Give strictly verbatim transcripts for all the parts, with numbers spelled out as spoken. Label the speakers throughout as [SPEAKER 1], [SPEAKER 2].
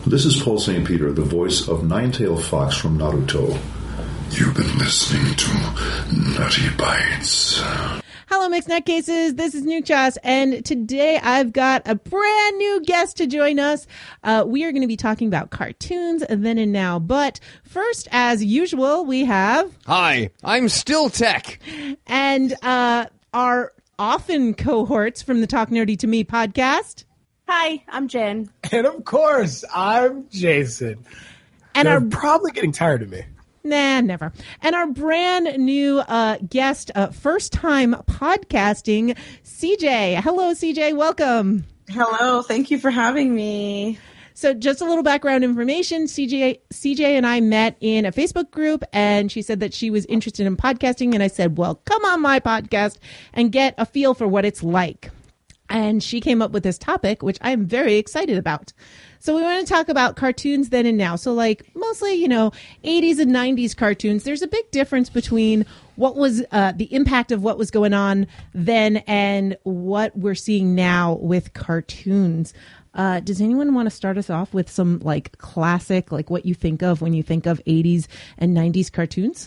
[SPEAKER 1] This is Paul Saint Peter, the voice of Nine-Tailed Fox from Naruto.
[SPEAKER 2] You've been listening to Nutty Bites.
[SPEAKER 3] Hello, Mixed Nutcases. This is Nuchas, and today I've got a brand new guest to join us. Uh, we are going to be talking about cartoons then and now. But first, as usual, we have...
[SPEAKER 4] Hi, I'm Still Tech.
[SPEAKER 3] And uh, our often cohorts from the Talk Nerdy to Me podcast.
[SPEAKER 5] Hi, I'm Jen.
[SPEAKER 6] And of course, I'm Jason.
[SPEAKER 3] And
[SPEAKER 6] They're
[SPEAKER 3] our
[SPEAKER 6] probably getting tired of me.
[SPEAKER 3] Nah, never. And our brand new uh, guest, uh, first time podcasting, C J. Hello, C J. Welcome.
[SPEAKER 5] Hello. Thank you for having me.
[SPEAKER 3] So just a little background information. C J, C J and I met in a Facebook group, and she said that she was interested in podcasting. And I said, well, come on my podcast and get a feel for what it's like. And she came up with this topic, which I'm very excited about. So we want to talk about cartoons then and now. So like mostly, you know, eighties and nineties cartoons. There's a big difference between what was uh, the impact of what was going on then and what we're seeing now with cartoons. Uh, does anyone want to start us off with some like classic, like what you think of when you think of eighties and nineties cartoons?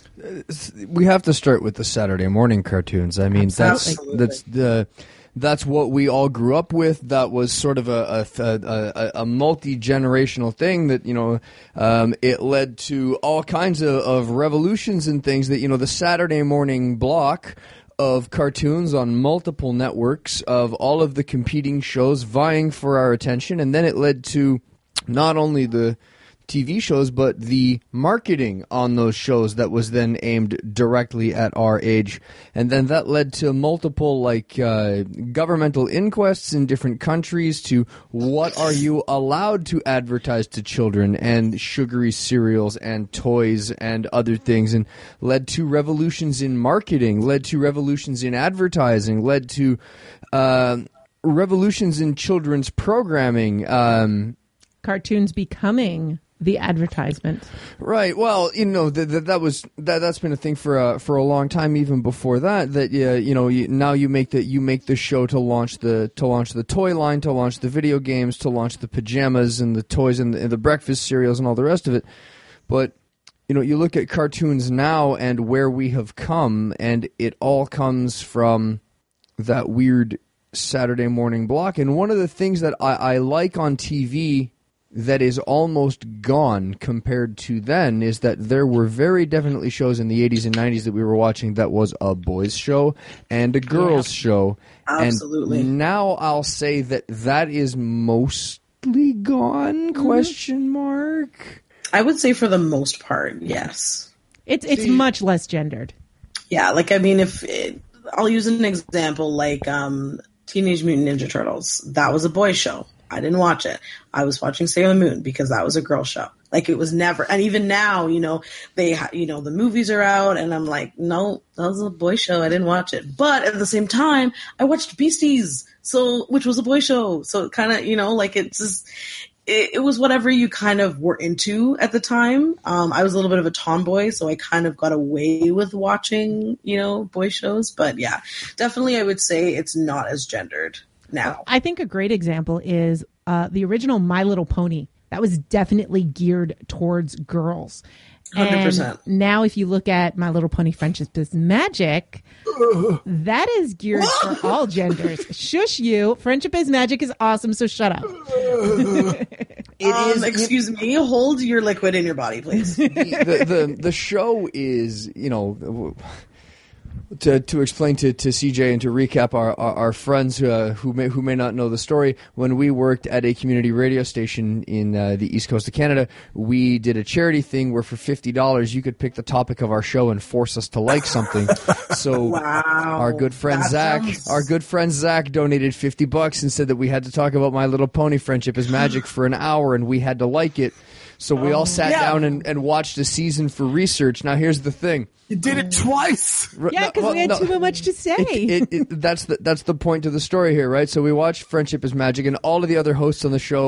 [SPEAKER 4] We have to start with the Saturday morning cartoons. I mean,
[SPEAKER 3] Absolutely.
[SPEAKER 4] that's that's the... That's what we all grew up with. That was sort of a, a, a, a multi-generational thing that, you know, um, it led to all kinds of, of revolutions and things that, you know, the Saturday morning block of cartoons on multiple networks of all of the competing shows vying for our attention. And then it led to not only the T V shows, but the marketing on those shows that was then aimed directly at our age. And then that led to multiple like uh, governmental inquests in different countries to what are you allowed to advertise to children, and sugary cereals and toys and other things, and led to revolutions in marketing, led to revolutions in advertising, led to uh, revolutions in children's programming. Um,
[SPEAKER 3] Cartoons becoming the advertisement,
[SPEAKER 4] right? Well, you know that that, that was that that's been a thing for a for a long time, even before that. That yeah, you know, you, now you make the you make the show to launch the to launch the toy line, to launch the video games, to launch the pajamas and the toys and the, and the breakfast cereals and all the rest of it. But you know, you look at cartoons now and where we have come, and it all comes from that weird Saturday morning block. And one of the things that I, I like on T V that is almost gone compared to then is that there were very definitely shows in the eighties and nineties that we were watching that was a boys show and a girls
[SPEAKER 5] yeah.
[SPEAKER 4] show.
[SPEAKER 5] Absolutely.
[SPEAKER 4] And now I'll say that that is mostly gone, mm-hmm. question mark.
[SPEAKER 5] I would say for the most part, yes.
[SPEAKER 3] It's it's See, much less gendered.
[SPEAKER 5] Yeah, like I mean, if it, I'll use an example like um, Teenage Mutant Ninja Turtles. That was a boys show. I didn't watch it. I was watching Sailor Moon because that was a girl show. Like it was never, and even now, you know, they, ha- you know, the movies are out, and I'm like, no, that was a boy show. I didn't watch it. But at the same time, I watched Beasties, so which was a boy show. So it kind of, you know, like it's just, it, it was whatever you kind of were into at the time. Um, I was a little bit of a tomboy, so I kind of got away with watching, you know, boy shows. But yeah, definitely, I would say it's not as gendered now.
[SPEAKER 3] I think a great example is uh, the original My Little Pony. That was definitely geared towards girls.
[SPEAKER 5] one hundred percent.
[SPEAKER 3] And now if you look at My Little Pony Friendship is Magic, that is geared for all genders. Shush you. Friendship is Magic is awesome, so shut up.
[SPEAKER 4] It
[SPEAKER 5] um,
[SPEAKER 4] is,
[SPEAKER 5] excuse me, hold your liquid in your body, please.
[SPEAKER 4] the, the, the, the show is, you know... To to explain to, to C J and to recap our our, our friends uh, who may who may not know the story, when we worked at a community radio station in uh, the East Coast of Canada, we did a charity thing where for fifty dollars you could pick the topic of our show and force us to like something. So
[SPEAKER 5] wow,
[SPEAKER 4] our good friend
[SPEAKER 5] that
[SPEAKER 4] Zach,
[SPEAKER 5] sounds...
[SPEAKER 4] our good friend Zach donated fifty bucks and said that we had to talk about My Little Pony Friendship is Magic for an hour, and we had to like it. So we all sat
[SPEAKER 5] yeah.
[SPEAKER 4] down and, and watched a season for research. Now here's the thing.
[SPEAKER 6] You did it twice.
[SPEAKER 3] Yeah, because
[SPEAKER 4] well,
[SPEAKER 3] we had
[SPEAKER 4] no,
[SPEAKER 3] too much to say.
[SPEAKER 4] It, it, it, that's the that's the point of the story here, right? So we watched Friendship is Magic, and all of the other hosts on the show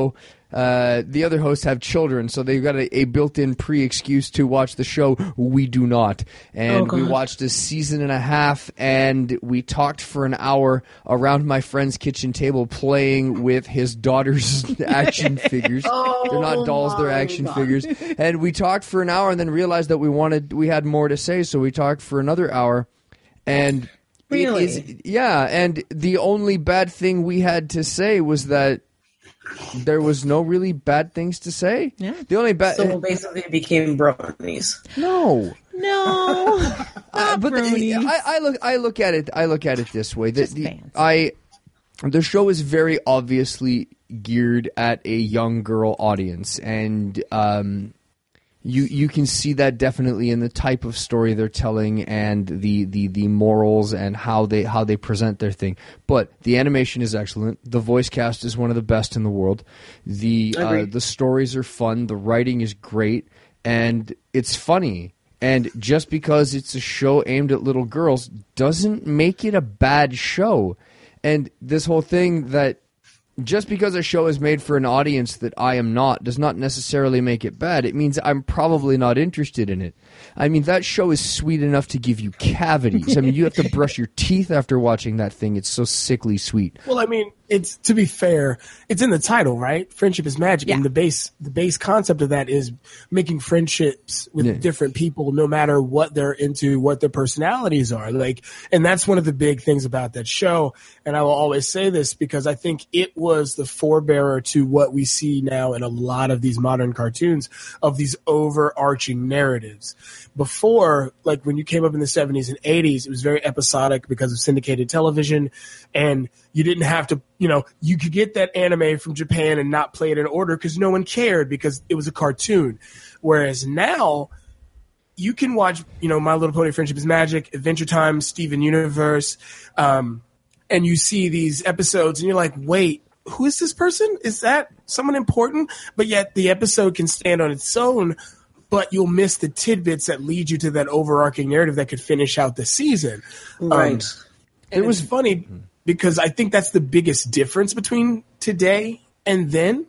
[SPEAKER 4] uh, the other hosts have children, so they've got a, a built-in pre-excuse to watch the show. We do not. And
[SPEAKER 5] Oh,
[SPEAKER 4] we
[SPEAKER 5] God.
[SPEAKER 4] watched a season and a half, and we talked for an hour around my friend's kitchen table playing with his daughter's action figures. They're not dolls, they're
[SPEAKER 5] Oh my
[SPEAKER 4] action
[SPEAKER 5] God.
[SPEAKER 4] figures. And we talked for an hour and then realized that we wanted we had more to say, so we talked for another hour. And
[SPEAKER 5] Really?
[SPEAKER 4] it is, yeah, and the only bad thing we had to say was that there was no really bad things to say.
[SPEAKER 3] Yeah.
[SPEAKER 4] The only bad
[SPEAKER 5] So basically, it became bronies.
[SPEAKER 4] no.
[SPEAKER 3] No,
[SPEAKER 4] Uh,
[SPEAKER 3] not
[SPEAKER 4] but the-
[SPEAKER 3] bronies.
[SPEAKER 4] I, I look I look at it I look at it this way. The,
[SPEAKER 3] Just
[SPEAKER 4] the-
[SPEAKER 3] fans.
[SPEAKER 4] I the show is very obviously geared at a young girl audience, and um, you you can see that definitely in the type of story they're telling and the, the, the morals and how they how they present their thing. But the animation is excellent. The voice cast is one of the best in the world. The uh,
[SPEAKER 5] Agreed.
[SPEAKER 4] the stories are fun. The writing is great, and it's funny. And just because it's a show aimed at little girls doesn't make it a bad show. And this whole thing that just because a show is made for an audience that I am not does not necessarily make it bad. It means I'm probably not interested in it. I mean, that show is sweet enough to give you cavities. I mean, you have to brush your teeth after watching that thing. It's so sickly sweet.
[SPEAKER 6] Well, I mean, it's to be fair, it's in the title, right? Friendship is magic,
[SPEAKER 3] Yeah.
[SPEAKER 6] and the base the base concept of that is making friendships with
[SPEAKER 4] Yeah.
[SPEAKER 6] different people, no matter what they're into, what their personalities are. Like, and that's one of the big things about that show. And I will always say this because I think it was the forebearer to what we see now in a lot of these modern cartoons of these overarching narratives. Before, like when you came up in the seventies and eighties, it was very episodic because of syndicated television, and you didn't have to, you know, you could get that anime from Japan and not play it in order because no one cared because it was a cartoon. Whereas now, you can watch, you know, My Little Pony Friendship is Magic, Adventure Time, Steven Universe, um, and you see these episodes and you're like, wait, who is this person? Is that someone important? But yet the episode can stand on its own, but you'll miss the tidbits that lead you to that overarching narrative that could finish out the season.
[SPEAKER 5] Right.
[SPEAKER 6] Um, and it was funny because I think that's the biggest difference between today and then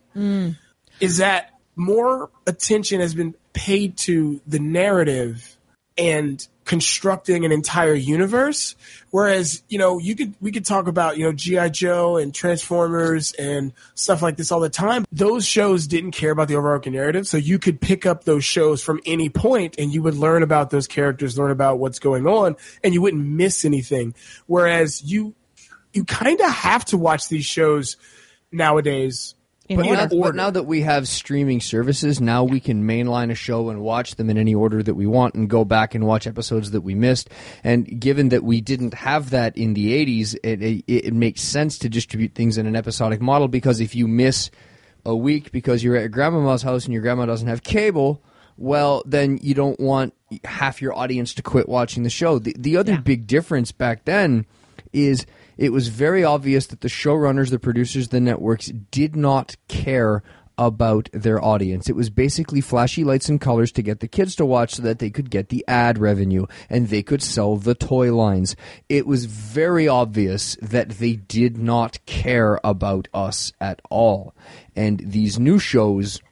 [SPEAKER 6] is that more attention has been paid to the narrative and constructing an entire universe. Whereas, you know, you could we could talk about, you know, G I. Joe and Transformers and stuff like this all the time. Those shows didn't care about the overarching narrative, so you could pick up those shows from any point and you would learn about those characters, learn about what's going on, and you wouldn't miss anything. Whereas you you kind of have to watch these shows nowadays.
[SPEAKER 3] In
[SPEAKER 4] But,
[SPEAKER 3] order.
[SPEAKER 4] now, but now that we have streaming services, now we can mainline a show and watch them in any order that we want and go back and watch episodes that we missed. And given that we didn't have that in the eighties, it, it, it makes sense to distribute things in an episodic model, because if you miss a week because you're at grandmama's house and your grandma doesn't have cable, well, then you don't want half your audience to quit watching the show. The, the other
[SPEAKER 3] Yeah.
[SPEAKER 4] big difference back then is it was very obvious that the showrunners, the producers, the networks did not care about their audience. It was basically flashy lights and colors to get the kids to watch so that they could get the ad revenue and they could sell the toy lines. It was very obvious that they did not care about us at all. And these new shows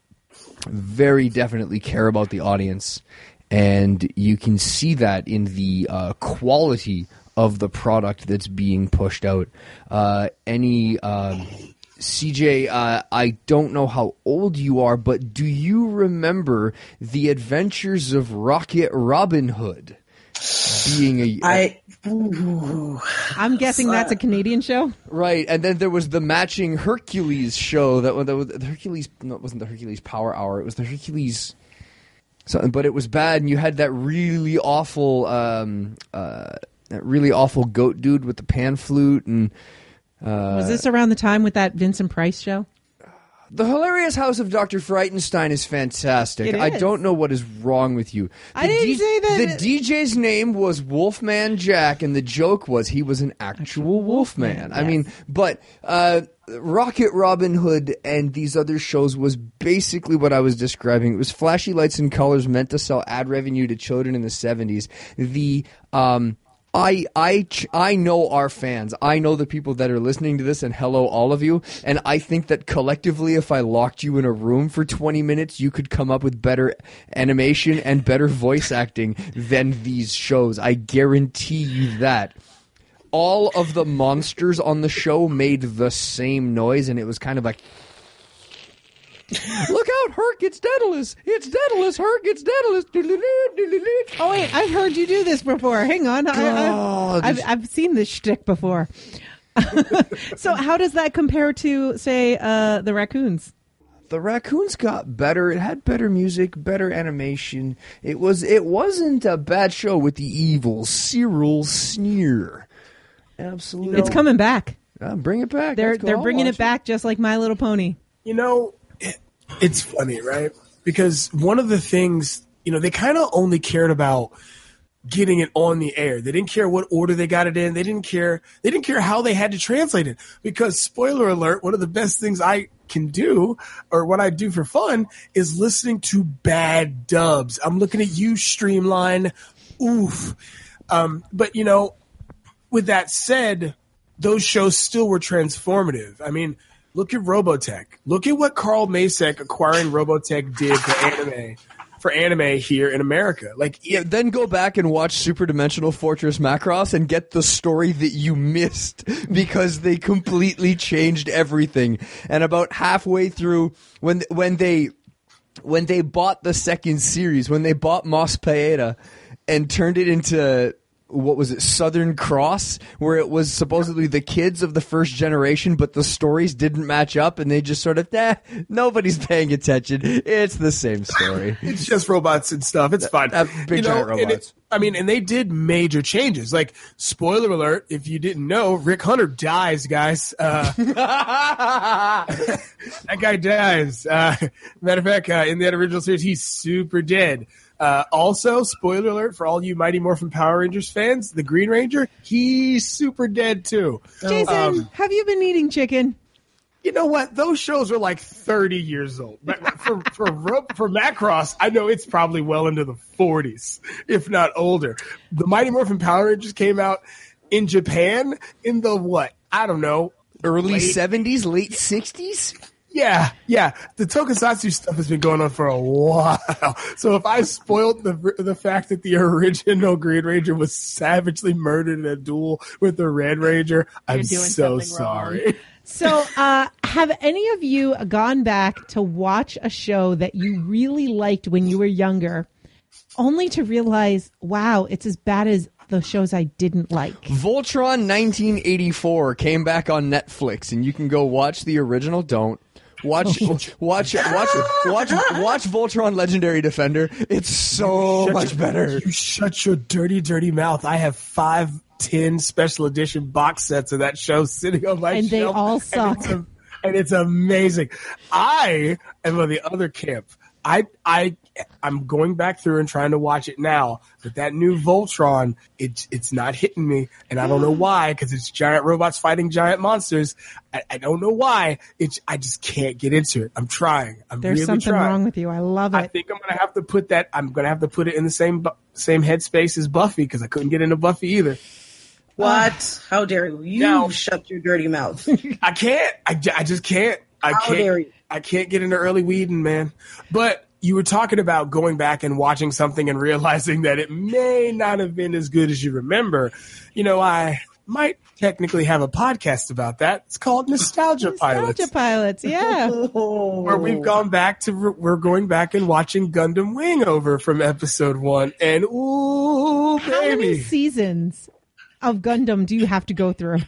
[SPEAKER 4] very definitely care about the audience. And you can see that in the uh, quality of the product that's being pushed out. Uh, any um, C J, uh, I don't know how old you are, but do you remember the Adventures of Rocket Robin Hood being a
[SPEAKER 5] I. Ooh.
[SPEAKER 3] I'm guessing that's a Canadian show.
[SPEAKER 4] right? And then there was the matching Hercules show that, that was the Hercules. No, it wasn't the Hercules Power Hour. It was the Hercules. Something, but it was bad, and you had that really awful. Um, uh, That really awful goat dude with the pan flute, and uh,
[SPEAKER 3] Was this around the time with that Vincent Price show?
[SPEAKER 4] The Hilarious House of Doctor Frightenstein is fantastic.
[SPEAKER 3] It
[SPEAKER 4] I
[SPEAKER 3] is.
[SPEAKER 4] don't know what is wrong with you.
[SPEAKER 3] I
[SPEAKER 4] The
[SPEAKER 3] didn't say that-
[SPEAKER 4] The D J's name was Wolfman Jack, and the joke was he was an actual Wolfman. I
[SPEAKER 3] yes.
[SPEAKER 4] mean, but uh, Rocket Robin Hood and these other shows was basically what I was describing. It was flashy lights and colors meant to sell ad revenue to children in the seventies. The um, I I ch- I know our fans. I know the people that are listening to this, and hello, all of you. And I think that collectively, if I locked you in a room for twenty minutes, you could come up with better animation and better voice acting than these shows. I guarantee you that. All of the monsters on the show made the same noise, and it was kind of like, look out, Herc, it's Daedalus. It's Daedalus, Herc, it's Daedalus.
[SPEAKER 3] Oh, wait, I've heard you do this before. Hang on. I,
[SPEAKER 4] God.
[SPEAKER 3] I've, I've, I've seen this shtick before. So how does that compare to, say, uh, the raccoons?
[SPEAKER 4] The raccoons got better. It had better music, better animation. It was. It wasn't a bad show with the evil Cyril Sneer. Absolutely,
[SPEAKER 3] It's coming back.
[SPEAKER 4] Uh, bring it back.
[SPEAKER 3] They're
[SPEAKER 4] Let's go.
[SPEAKER 3] they're
[SPEAKER 4] I'll
[SPEAKER 3] bringing
[SPEAKER 4] watch
[SPEAKER 3] it back just like My Little Pony.
[SPEAKER 6] You know, it, it's funny, right? Because one of the things, you know, they kind of only cared about getting it on the air. They didn't care what order they got it in. They didn't care. They didn't care how they had to translate it. Because, spoiler alert, one of the best things I can do, or what I do for fun, is listening to bad dubs. I'm looking at you, Streamline. Oof. Um, but, you know, with that said, those shows still were transformative. I mean, look at Robotech. Look at what Carl Macek acquiring Robotech did for anime, for anime here in America. Like,
[SPEAKER 4] Yeah, then go back and watch Super Dimensional Fortress Macross and get the story that you missed because they completely changed everything. And about halfway through, when when they when they bought the second series, when they bought Mos Paeta and turned it into, what was it, Southern Cross, where it was supposedly the kids of the first generation, but the stories didn't match up, and they just sort of, eh, nobody's paying attention. It's the same story.
[SPEAKER 6] it's just robots and stuff. It's fine.
[SPEAKER 4] Uh, big
[SPEAKER 6] You know,
[SPEAKER 4] giant
[SPEAKER 6] and
[SPEAKER 4] robots.
[SPEAKER 6] it- I mean, and they did major changes. Like, spoiler alert, if you didn't know, Rick Hunter dies, guys. Uh, that guy dies. Uh, matter of fact, uh, in that original series, he's super dead. Uh, also, spoiler alert for all you Mighty Morphin Power Rangers fans, the Green Ranger, he's super dead too.
[SPEAKER 3] Jason,
[SPEAKER 6] Um,
[SPEAKER 3] have you been eating chicken?
[SPEAKER 6] You know what? Those shows are like thirty years old. But for for Ro- for Macross, I know it's probably well into the forties, if not older. The Mighty Morphin Power Rangers came out in Japan in the what? I don't know.
[SPEAKER 4] Early
[SPEAKER 6] late-
[SPEAKER 4] seventies, late sixties?
[SPEAKER 6] Yeah, yeah. The Tokusatsu stuff has been going on for a while. So if I spoiled the the fact that the original Green Ranger was savagely murdered in a duel with the Red Ranger, I'm
[SPEAKER 3] doing
[SPEAKER 6] so
[SPEAKER 3] something wrong.
[SPEAKER 6] sorry.
[SPEAKER 3] So, uh, have any of you gone back to watch a show that you really liked when you were younger, only to realize, wow, it's as bad as the shows I didn't like?
[SPEAKER 4] Voltron nineteen eighty-four came back on Netflix, and you can go watch the original. Don't. Watch, watch, watch, watch, watch, watch Voltron Legendary Defender. It's so
[SPEAKER 6] Shut
[SPEAKER 4] much
[SPEAKER 6] your-
[SPEAKER 4] better.
[SPEAKER 6] You shut your dirty, dirty mouth. I have five, ten special edition box sets of that show sitting on my
[SPEAKER 3] And they
[SPEAKER 6] shelf.
[SPEAKER 3] all
[SPEAKER 6] and
[SPEAKER 3] suck.
[SPEAKER 6] it's a- And it's amazing. I am on the other camp. I I I'm going back through and trying to watch it now, but that new Voltron, it's it's not hitting me, and I don't know why, because it's giant robots fighting giant monsters. I, I don't know why. It's I just can't get into it. I'm trying. I'm
[SPEAKER 3] There's
[SPEAKER 6] really
[SPEAKER 3] something
[SPEAKER 6] trying.
[SPEAKER 3] wrong with you. I love
[SPEAKER 6] I
[SPEAKER 3] it.
[SPEAKER 6] think I'm gonna have to put that. I'm gonna have to put it in the same bu- same headspace as Buffy, because I couldn't get into Buffy either.
[SPEAKER 5] What? How dare you? You
[SPEAKER 6] No.
[SPEAKER 5] shut your dirty mouth.
[SPEAKER 6] I can't. I, ju- I just can't. I
[SPEAKER 5] How
[SPEAKER 6] can't.
[SPEAKER 5] dare you.
[SPEAKER 6] I can't get into early Whedon, man. But you were talking about going back and watching something and realizing that it may not have been as good as you remember. You know, I might technically have a podcast about that. It's called Nostalgia, Pilots,
[SPEAKER 3] Nostalgia Pilots, yeah.
[SPEAKER 6] where we've gone back to we're going back and watching Gundam Wing over from episode one, and ooh,
[SPEAKER 3] How many
[SPEAKER 6] baby.
[SPEAKER 3] seasons of Gundam do you have to go through?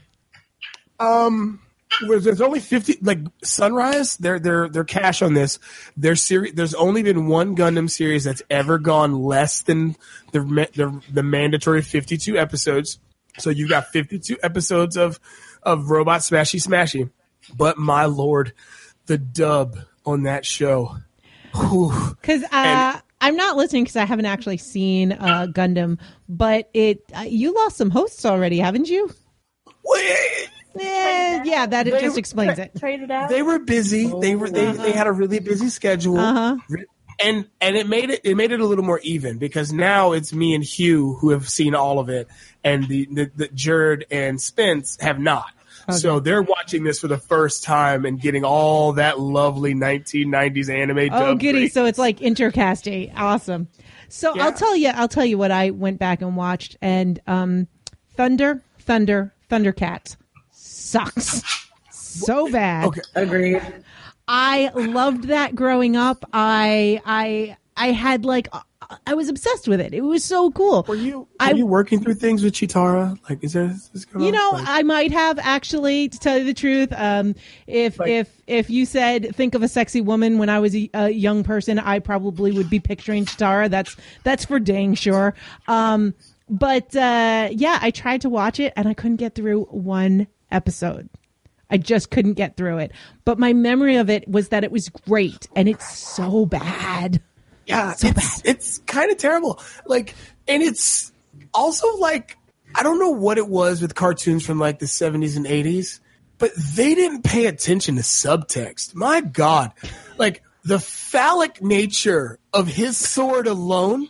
[SPEAKER 6] Um, where there's only fifty, like Sunrise, they're they're they're cash on this. Their series, there's only been one Gundam series that's ever gone less than the ma- the, the mandatory fifty-two episodes. So you've got fifty-two episodes of of Robot Smashy Smashy. But my lord, the dub on that show. Whew.
[SPEAKER 3] Because uh,
[SPEAKER 6] And-
[SPEAKER 3] I'm not listening because I haven't actually seen uh, Gundam, but it uh, you lost some hosts already, haven't you?
[SPEAKER 6] Wait.
[SPEAKER 3] Eh, yeah, that it
[SPEAKER 6] They-
[SPEAKER 3] just explains it.
[SPEAKER 7] Traded out.
[SPEAKER 6] They were busy. They were they, they had a really busy schedule.
[SPEAKER 3] Uh-huh.
[SPEAKER 6] and and it made it it made it a little more even because now it's me and Hugh who have seen all of it, and the the, the Jared and Spence have not. Okay. So they're watching this for the first time and getting all that lovely nineteen nineties anime.
[SPEAKER 3] Oh, goody!
[SPEAKER 6] Break.
[SPEAKER 3] So it's like intercasty. Awesome. So yeah. I'll tell you, I'll tell you what I went back and watched, and um, Thunder, Thunder, Thundercats sucks so bad.
[SPEAKER 6] Okay,
[SPEAKER 5] agreed.
[SPEAKER 3] I loved that growing up. I I I had like I was obsessed with it. It was so cool.
[SPEAKER 6] Were you were
[SPEAKER 3] I,
[SPEAKER 6] you working through things with Chitara? Like, is there is this going
[SPEAKER 3] you know,
[SPEAKER 6] on? Like,
[SPEAKER 3] I might have actually, to tell you the truth. Um, if
[SPEAKER 6] like,
[SPEAKER 3] if if you said think of a sexy woman when I was a, a young person, I probably would be picturing Chitara. That's that's for dang sure. Um, but uh, yeah, I tried to watch it and I couldn't get through one episode. I just couldn't get through it. But my memory of it was that it was great, and it's so bad.
[SPEAKER 6] Yeah,
[SPEAKER 3] so
[SPEAKER 6] it's,
[SPEAKER 3] bad.
[SPEAKER 6] It's kind of terrible. Like, and it's also like, I don't know what it was with cartoons from like the seventies and eighties, but they didn't pay attention to subtext. My God. Like, the phallic nature of his sword alone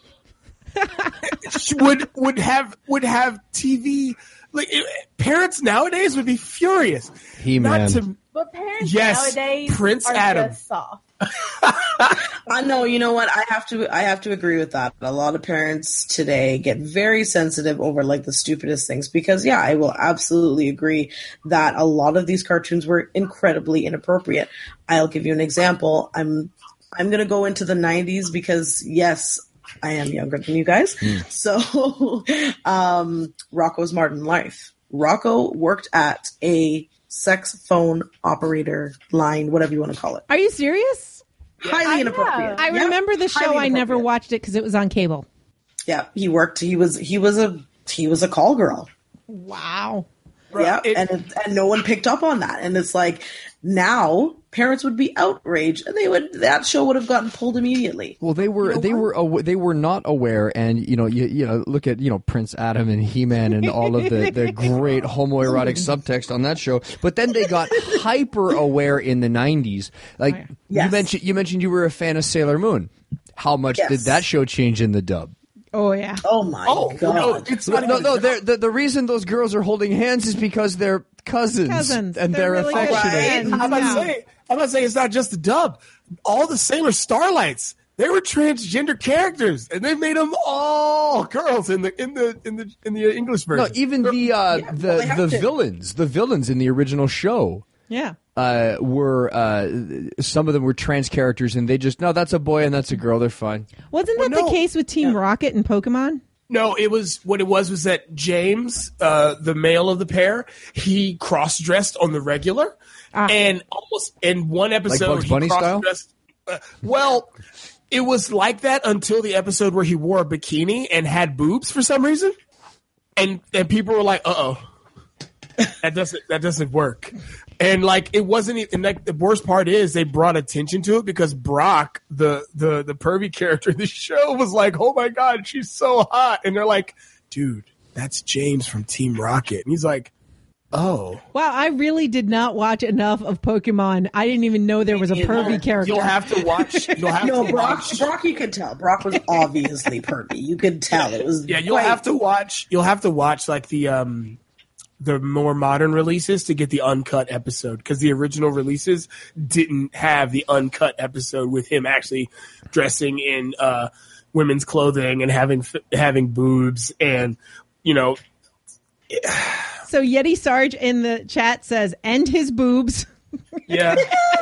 [SPEAKER 6] would would have would have T V. Like, it, parents nowadays would be furious.
[SPEAKER 4] He-Man.
[SPEAKER 6] Not to,
[SPEAKER 7] But parents
[SPEAKER 6] yes,
[SPEAKER 7] nowadays
[SPEAKER 6] Prince
[SPEAKER 7] are
[SPEAKER 6] Adam.
[SPEAKER 7] just soft.
[SPEAKER 5] I know, you know what? I have to I have to agree with that. A lot of parents today get very sensitive over like the stupidest things because yeah, I will absolutely agree that a lot of these cartoons were incredibly inappropriate. I'll give you an example. I'm I'm going to go into the nineties because yes, I am younger than you guys. Mm. So um Rocco's Modern Life. Rocco worked at a sex phone operator line, whatever you want to call it.
[SPEAKER 3] Are you serious?
[SPEAKER 5] Highly
[SPEAKER 7] I
[SPEAKER 5] inappropriate.
[SPEAKER 3] I
[SPEAKER 5] Yep.
[SPEAKER 3] remember the show.
[SPEAKER 5] Highly
[SPEAKER 3] I never
[SPEAKER 5] inappropriate.
[SPEAKER 3] watched it because it was on cable.
[SPEAKER 5] Yeah, he worked. He was he was a he was a call girl.
[SPEAKER 3] Wow.
[SPEAKER 5] Yeah,
[SPEAKER 6] it-
[SPEAKER 5] and it, and no one picked up on that. And it's like now parents would be outraged, and they would that show would have gotten pulled immediately.
[SPEAKER 4] Well, they were
[SPEAKER 5] You know
[SPEAKER 4] they
[SPEAKER 5] what?
[SPEAKER 4] were aw- they were not aware, and you know you you know look at you know Prince Adam and He-Man and all of the, the great homoerotic subtext on that show. But then they got hyper aware in the nineties. Like you
[SPEAKER 5] Yes.
[SPEAKER 4] mentioned, you mentioned you were a fan of Sailor Moon. How much
[SPEAKER 5] Yes.
[SPEAKER 4] did that show change in the dub?
[SPEAKER 3] Oh yeah.
[SPEAKER 5] Oh my
[SPEAKER 6] Oh,
[SPEAKER 5] god!
[SPEAKER 6] no, it's not
[SPEAKER 4] No,
[SPEAKER 6] even
[SPEAKER 4] no.
[SPEAKER 6] a
[SPEAKER 4] they're- The the reason those girls are holding hands is because they're cousins,
[SPEAKER 3] Cousins.
[SPEAKER 4] and
[SPEAKER 3] They're
[SPEAKER 4] they're,
[SPEAKER 3] really good
[SPEAKER 4] affectionate.
[SPEAKER 3] friends.
[SPEAKER 6] I'm about
[SPEAKER 3] Yeah.
[SPEAKER 6] to say, I'm about to say it's not just the dub. All the Sailor Starlights, they were transgender characters, and they made them all girls in the in the in the in the English version.
[SPEAKER 4] No, even the uh,
[SPEAKER 5] Yeah,
[SPEAKER 4] the
[SPEAKER 5] well, they have
[SPEAKER 4] the
[SPEAKER 5] to.
[SPEAKER 4] villains, the villains in the original show.
[SPEAKER 3] Yeah.
[SPEAKER 4] Uh, were uh, some of them were trans characters, and they just no, that's a boy and that's a girl. They're fine.
[SPEAKER 3] Wasn't
[SPEAKER 6] Well,
[SPEAKER 3] that
[SPEAKER 6] no.
[SPEAKER 3] the case with Team Rocket and Pokemon?
[SPEAKER 6] No, it was what it was was that James, uh, the male of the pair, he cross dressed on the regular,
[SPEAKER 3] Ah.
[SPEAKER 6] and almost in one episode,
[SPEAKER 4] Bugs
[SPEAKER 6] he
[SPEAKER 4] Bunny style?
[SPEAKER 6] cross-dressed- Uh, well, it was like that until the episode where he wore a bikini and had boobs for some reason, and and people were like, "Uh oh, that doesn't that doesn't work." And like it wasn't even and like the worst part is they brought attention to it because Brock, the the the pervy character in the show, was like, "Oh my god, she's so hot," and they're like, "Dude, that's James from Team Rocket," and he's like, "Oh,
[SPEAKER 3] Wow, I really did not watch enough of Pokemon. I didn't even know there was a
[SPEAKER 5] You know,
[SPEAKER 3] pervy character.
[SPEAKER 6] you'll have to watch. You'll have
[SPEAKER 5] No,
[SPEAKER 6] to
[SPEAKER 5] Brock.
[SPEAKER 6] watch."
[SPEAKER 5] Brock, you could tell. Brock was obviously pervy. You could tell it was.
[SPEAKER 6] Yeah, you'll
[SPEAKER 5] quite-
[SPEAKER 6] have to watch. You'll have to watch like the um the more modern releases to get the uncut episode because the original releases didn't have the uncut episode with him actually dressing in uh, women's clothing and having having boobs and you know.
[SPEAKER 3] So Yeti Sarge in the chat says, "End his boobs."
[SPEAKER 6] Yeah.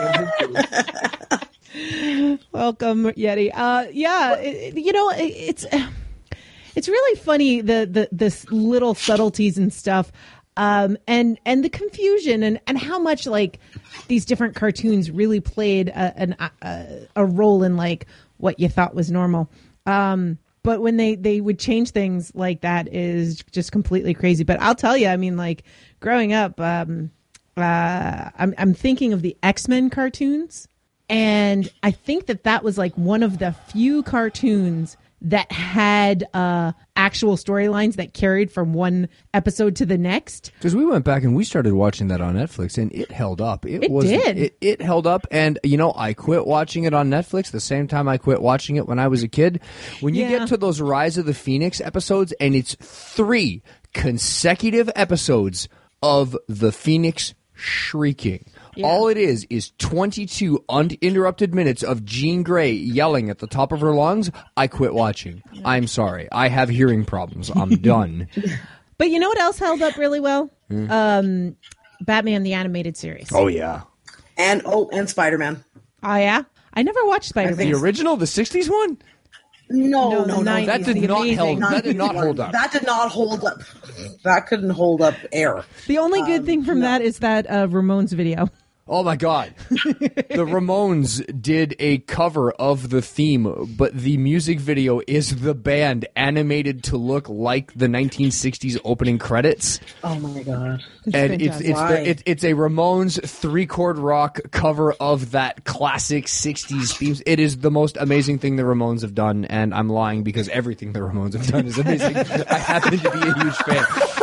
[SPEAKER 3] Welcome, Yeti. Uh, yeah, it, you know, it, it's it's really funny the the this little subtleties and stuff, um, and and the confusion and, and how much like these different cartoons really played a, an, a a role in like what you thought was normal. Um, but when they they would change things like that is just completely crazy. But I'll tell you, I mean, like growing up, um, uh, I'm I'm thinking of the X-Men cartoons. And I think that that was like one of the few cartoons that had uh, actual storylines that carried from one episode to the next.
[SPEAKER 4] Because we went back and we started watching that on Netflix, and it held up. It,
[SPEAKER 3] It
[SPEAKER 4] was,
[SPEAKER 3] did.
[SPEAKER 4] It, it held up, and you know, I quit watching it on Netflix the same time I quit watching it when I was a kid. When you
[SPEAKER 3] Yeah.
[SPEAKER 4] get to those Rise of the Phoenix episodes, and it's three consecutive episodes of the Phoenix shrieking.
[SPEAKER 3] Yeah.
[SPEAKER 4] All it is is twenty-two uninterrupted minutes of Jean Grey yelling at the top of her lungs. I quit watching. I'm sorry. I have hearing problems. I'm done.
[SPEAKER 3] But you know what else held up really well?
[SPEAKER 4] Hmm.
[SPEAKER 3] Um, Batman the Animated Series.
[SPEAKER 4] Oh, yeah.
[SPEAKER 5] And oh, and Spider Man.
[SPEAKER 3] Oh, yeah? I never watched Spider-Man.
[SPEAKER 4] The original, the sixties one?
[SPEAKER 5] No,
[SPEAKER 3] No,
[SPEAKER 5] no,
[SPEAKER 3] the
[SPEAKER 5] no.
[SPEAKER 3] nineties,
[SPEAKER 4] That did
[SPEAKER 3] the
[SPEAKER 4] not
[SPEAKER 3] amazing.
[SPEAKER 4] hold. That did not hold up.
[SPEAKER 5] That did not hold up. That couldn't hold up air.
[SPEAKER 3] The only
[SPEAKER 5] Um,
[SPEAKER 3] good thing from that is that uh, Ramones video.
[SPEAKER 4] Oh my God. The Ramones did a cover of the theme, but the music video is the band animated to look like the nineteen sixties opening credits.
[SPEAKER 5] Oh my god.
[SPEAKER 4] And it's it's
[SPEAKER 5] Why?
[SPEAKER 4] the, it, it's a Ramones three chord rock cover of that classic sixties themes. It is the most amazing thing the Ramones have done, and I'm lying because everything the Ramones have done is amazing. I happen to be a huge fan,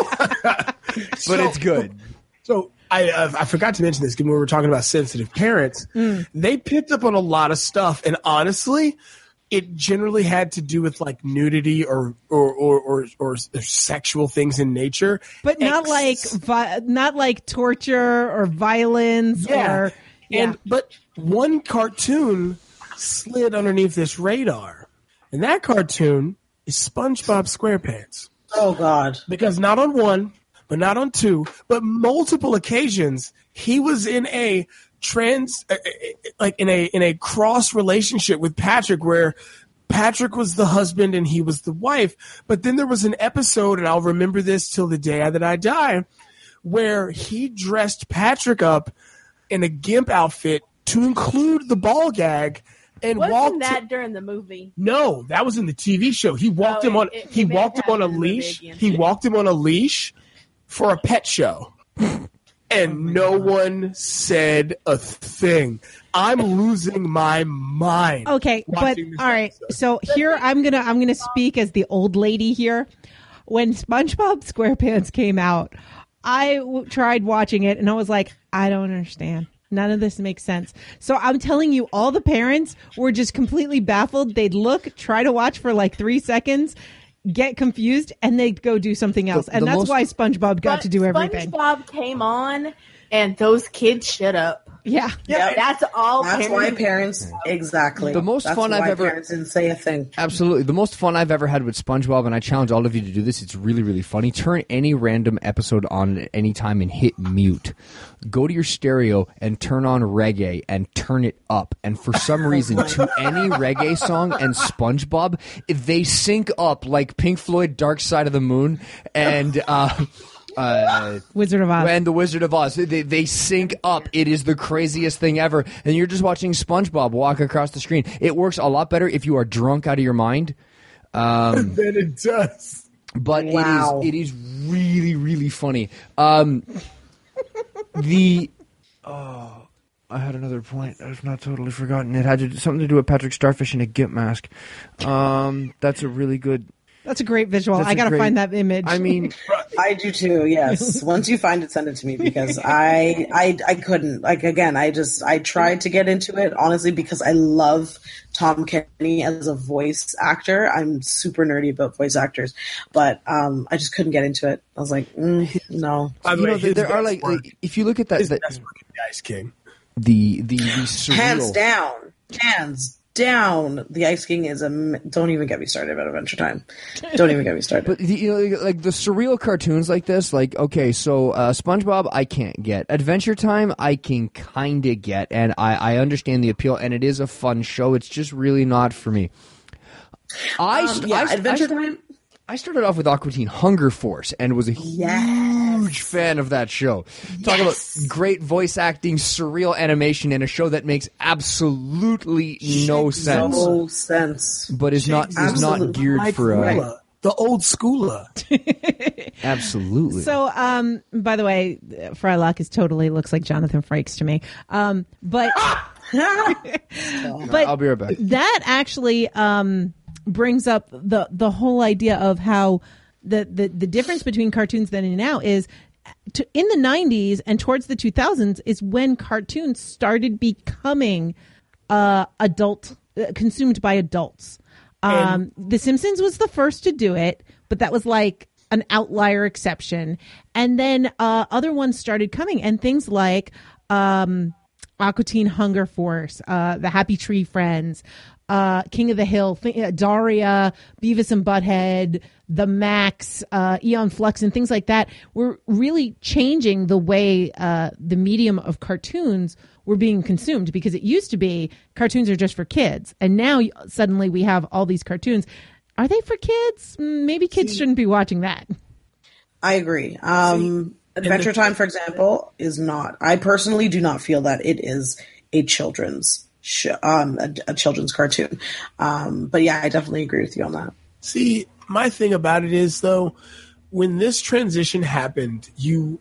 [SPEAKER 4] but
[SPEAKER 6] So-
[SPEAKER 4] it's good.
[SPEAKER 6] So I uh, I forgot to mention this when we were talking about sensitive parents. They picked up on a lot of stuff, and honestly, it generally had to do with like nudity or or or or, or sexual things in nature,
[SPEAKER 3] But not
[SPEAKER 6] Ex-
[SPEAKER 3] like vi- not like torture or violence
[SPEAKER 6] yeah.
[SPEAKER 3] or yeah.
[SPEAKER 6] And but one cartoon slid underneath this radar, and that cartoon is SpongeBob SquarePants.
[SPEAKER 5] Oh god.
[SPEAKER 6] Because not on one, but not on two, but multiple occasions, he was in a trans, uh, uh, like in a in a cross relationship with Patrick, where Patrick was the husband and he was the wife. But then there was an episode, and I'll remember this till the day that I die, where he dressed Patrick up in a gimp outfit to include the ball gag. And
[SPEAKER 7] Wasn't
[SPEAKER 6] walked
[SPEAKER 7] that during the movie?
[SPEAKER 6] no, that was in the T V show. He walked
[SPEAKER 7] Oh,
[SPEAKER 6] him on.
[SPEAKER 7] it- it-
[SPEAKER 6] he
[SPEAKER 7] it may
[SPEAKER 6] walked
[SPEAKER 7] have
[SPEAKER 6] him on a
[SPEAKER 7] happened in the
[SPEAKER 6] leash.
[SPEAKER 7] big
[SPEAKER 6] He
[SPEAKER 7] incident.
[SPEAKER 6] walked him on a leash for a pet show, and no one said a thing. I'm losing my mind.
[SPEAKER 3] Okay, but
[SPEAKER 6] watching this
[SPEAKER 3] all right.
[SPEAKER 6] episode.
[SPEAKER 3] So here I'm gonna I'm gonna speak as the old lady here. When SpongeBob SquarePants came out, I w- tried watching it and I was like, I don't understand. None of this makes sense. So I'm telling you, all the parents were just completely baffled. They'd look, try to watch for like three seconds, get confused, and they'd go do something else. and
[SPEAKER 4] the
[SPEAKER 3] that's
[SPEAKER 4] most-
[SPEAKER 3] why SpongeBob got to do everything.
[SPEAKER 7] SpongeBob came on, and those kids shut up.
[SPEAKER 3] Yeah.
[SPEAKER 5] Yep.
[SPEAKER 7] That's all.
[SPEAKER 5] That's why parents exactly.
[SPEAKER 4] The most
[SPEAKER 5] That's
[SPEAKER 4] fun I've
[SPEAKER 5] why
[SPEAKER 4] ever-
[SPEAKER 5] parents didn't say a thing.
[SPEAKER 4] Absolutely. The most fun I've ever had with SpongeBob, and I challenge all of you to do this, it's really, really funny. Turn any random episode on at any time and hit mute. Go to your stereo and turn on reggae and turn it up. And for some reason, to any reggae song and SpongeBob, they sync up like Pink Floyd Dark Side of the Moon and uh uh
[SPEAKER 3] Wizard of Oz.
[SPEAKER 4] and the Wizard of Oz. They, they sync up. It is the craziest thing ever. And you're just watching SpongeBob walk across the screen. It works a lot better if you are drunk out of your mind. Um,
[SPEAKER 6] Then it does.
[SPEAKER 4] but
[SPEAKER 5] Wow.
[SPEAKER 4] it is it is really, really funny. Um, the oh, I had another point. I've not totally forgotten. It had to do, something to do with Patrick Starfish in a gimp mask. Um, that's a really good.
[SPEAKER 3] That's a great visual.
[SPEAKER 4] That's
[SPEAKER 3] I
[SPEAKER 4] a
[SPEAKER 3] got to
[SPEAKER 4] great-
[SPEAKER 3] find that image.
[SPEAKER 4] I mean,
[SPEAKER 5] I do too. Yes. Once you find it, send it to me because I, I, I couldn't. Like again, I just I tried to get into it honestly because I love Tom Kenny as a voice actor. I'm super nerdy about voice actors, but um, I just couldn't get into it. I was like, mm, no.
[SPEAKER 6] By the
[SPEAKER 4] you
[SPEAKER 6] way,
[SPEAKER 4] know, there,
[SPEAKER 6] his
[SPEAKER 4] there are
[SPEAKER 6] best
[SPEAKER 4] like,
[SPEAKER 6] work-
[SPEAKER 4] like, if you look at that,
[SPEAKER 6] his
[SPEAKER 4] that
[SPEAKER 6] best work is the Ice King.
[SPEAKER 4] the the the surreal.
[SPEAKER 5] Hands down, hands down. The Ice King is a. Don't even get me started about Adventure Time. Don't even get me started.
[SPEAKER 4] But the, you know, like the surreal cartoons like this, like okay, so uh, SpongeBob, I can't get. Adventure Time, I can kind of get, and I, I understand the appeal, and it is a fun show. It's just really not for me. I,
[SPEAKER 5] Um,
[SPEAKER 4] st-
[SPEAKER 5] yeah,
[SPEAKER 4] I,
[SPEAKER 5] Adventure
[SPEAKER 4] I,
[SPEAKER 5] Time.
[SPEAKER 4] I started off with Aqua Teen Hunger Force and was a
[SPEAKER 5] Yes.
[SPEAKER 4] huge fan of that show. Talk
[SPEAKER 5] Yes.
[SPEAKER 4] about great voice acting, surreal animation, and a show that makes absolutely no sense,
[SPEAKER 5] No sense.
[SPEAKER 4] but is not is not
[SPEAKER 5] Absolutely.
[SPEAKER 4] geared
[SPEAKER 6] Mike
[SPEAKER 4] for a
[SPEAKER 6] Rulla, the old schooler.
[SPEAKER 4] absolutely.
[SPEAKER 3] So, um, by the way, Frylock is totally looks like Jonathan Frakes to me. Um, but but
[SPEAKER 4] I'll be right back.
[SPEAKER 3] that actually, um, brings up the the whole idea of how the the, the difference between cartoons then and now is to, in the nineties and towards the two thousands is when cartoons started becoming uh, adult uh, consumed by adults. Um, The Simpsons was the first to do it, but that was like an outlier exception. And then uh, other ones started coming, and things like um, Aqua Teen Hunger Force, uh, the Happy Tree Friends, uh, King of the Hill, th- uh, Daria, Beavis and Butthead, The Max, uh, Eon Flux, and things like that were really changing the way uh, the medium of cartoons were being consumed, because it used to be cartoons are just for kids. And now suddenly we have all these cartoons. Are they for kids? Maybe kids See, shouldn't be watching that.
[SPEAKER 5] I agree. Um, Adventure Time, for example, is not. I personally do not feel that it is a children's sh- um, a, a children's cartoon. Um, but yeah, I definitely agree with you on that.
[SPEAKER 6] See, my thing about it is, though, when this transition happened, you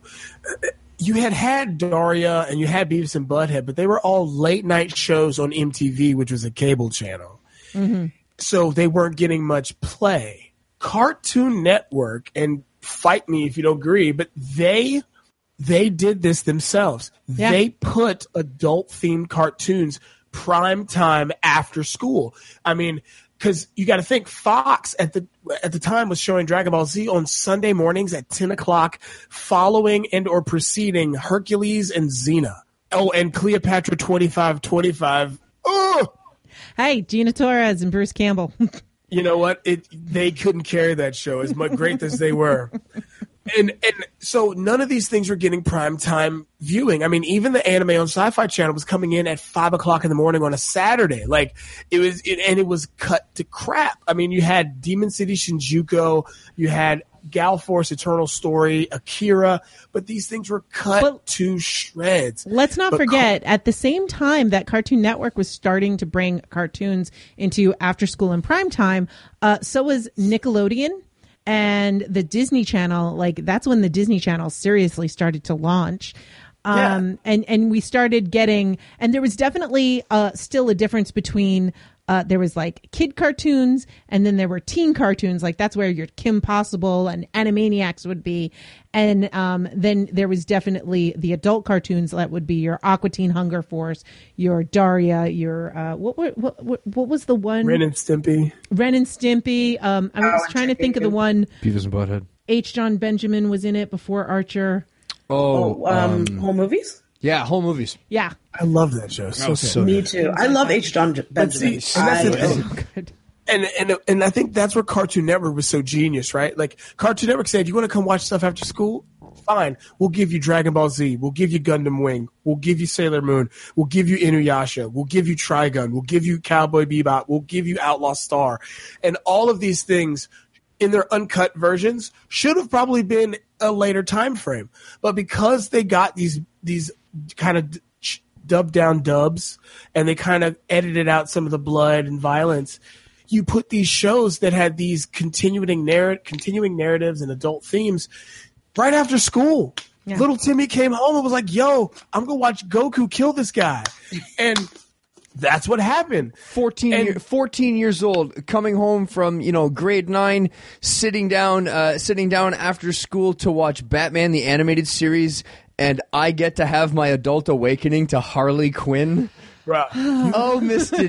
[SPEAKER 6] you had had Daria and you had Beavis and Butthead, but they were all late night shows on M T V, which was a cable channel. Mm-hmm. So they weren't getting much play. Cartoon Network, and fight me if you don't agree, but they they did this themselves. Yeah. They put adult-themed cartoons prime time after school. I mean, because you got to think, Fox at the at the time was showing Dragon Ball Z on Sunday mornings at ten o'clock, following and or preceding Hercules and Xena. Oh, and Cleopatra twenty-five twenty-five. Oh!
[SPEAKER 3] Hey, Gina Torres and Bruce Campbell.
[SPEAKER 6] You know what? It they couldn't carry that show as much great as they were. And and so none of these things were getting prime time viewing. I mean, even the anime on Sci-Fi Channel was coming in at five o'clock in the morning on a Saturday. Like it was, it, and it was cut to crap. I mean, you had Demon City Shinjuku, you had Gal Force Eternal Story, Akira, but these things were cut but to shreds.
[SPEAKER 3] Let's not but forget, car- at the same time that Cartoon Network was starting to bring cartoons into after school and prime time, uh, so was Nickelodeon. And the Disney Channel, like that's when the Disney Channel seriously started to launch. Um, yeah. and, and we started getting, and there was definitely uh, still a difference between, uh, there was like kid cartoons and then there were teen cartoons. Like that's where your Kim Possible and Animaniacs would be. And um, then there was definitely the adult cartoons that would be your Aqua Teen Hunger Force, your Daria, your, uh, what, what, what, what was the one?
[SPEAKER 6] Ren and Stimpy.
[SPEAKER 3] Ren and Stimpy. Um, I was oh, trying to think of the one.
[SPEAKER 4] Beavis and Butthead.
[SPEAKER 3] H. John Benjamin was in it before Archer.
[SPEAKER 5] Oh, oh um, um, whole movies?
[SPEAKER 4] Yeah, whole movies.
[SPEAKER 3] Yeah.
[SPEAKER 6] I love that show. So,
[SPEAKER 4] oh,
[SPEAKER 6] so
[SPEAKER 5] Me too. I love H. John Benjamin.
[SPEAKER 6] See, and, that's I, so good. and and and I think that's where Cartoon Network was so genius, right? Like Cartoon Network said, "You want to come watch stuff after school? Fine. We'll give you Dragon Ball Z. We'll give you Gundam Wing. We'll give you Sailor Moon. We'll give you Inuyasha. We'll give you Trigun. We'll give you Cowboy Bebop. We'll give you Outlaw Star." And all of these things in their uncut versions should have probably been a later time frame. But because they got these these kind of dubbed down dubs and they kind of edited out some of the blood and violence, you put these shows that had these continuing narr- continuing narratives and adult themes right after school. Yeah. Little Timmy came home and was like, yo, I'm going to watch Goku kill this guy. And that's what happened.
[SPEAKER 4] fourteen, and, year, fourteen years old, coming home from, you know, grade nine, sitting down, uh, sitting down after school to watch Batman, the animated series, and I get to have my adult awakening to Harley Quinn.
[SPEAKER 6] Right.
[SPEAKER 4] Oh, Mister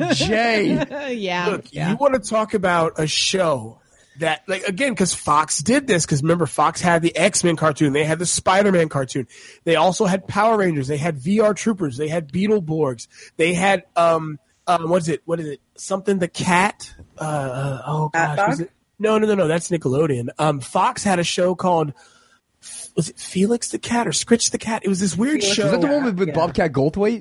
[SPEAKER 4] J.
[SPEAKER 3] yeah.
[SPEAKER 6] Look,
[SPEAKER 3] yeah.
[SPEAKER 6] You want to talk about a show that, like, again, because Fox did this, because remember, Fox had the X-Men cartoon, they had the Spider-Man cartoon, they also had Power Rangers, they had V R Troopers, they had Beetleborgs, they had, um, um, what is it, what is it, something the cat, uh, oh gosh, was it? No, no, no, no, that's Nickelodeon. Um, Fox had a show called, was it Felix the Cat or Scritch the Cat? It was this weird
[SPEAKER 5] Felix,
[SPEAKER 6] show.
[SPEAKER 4] Was that the one with, with
[SPEAKER 5] yeah.
[SPEAKER 4] Bobcat Goldthwait?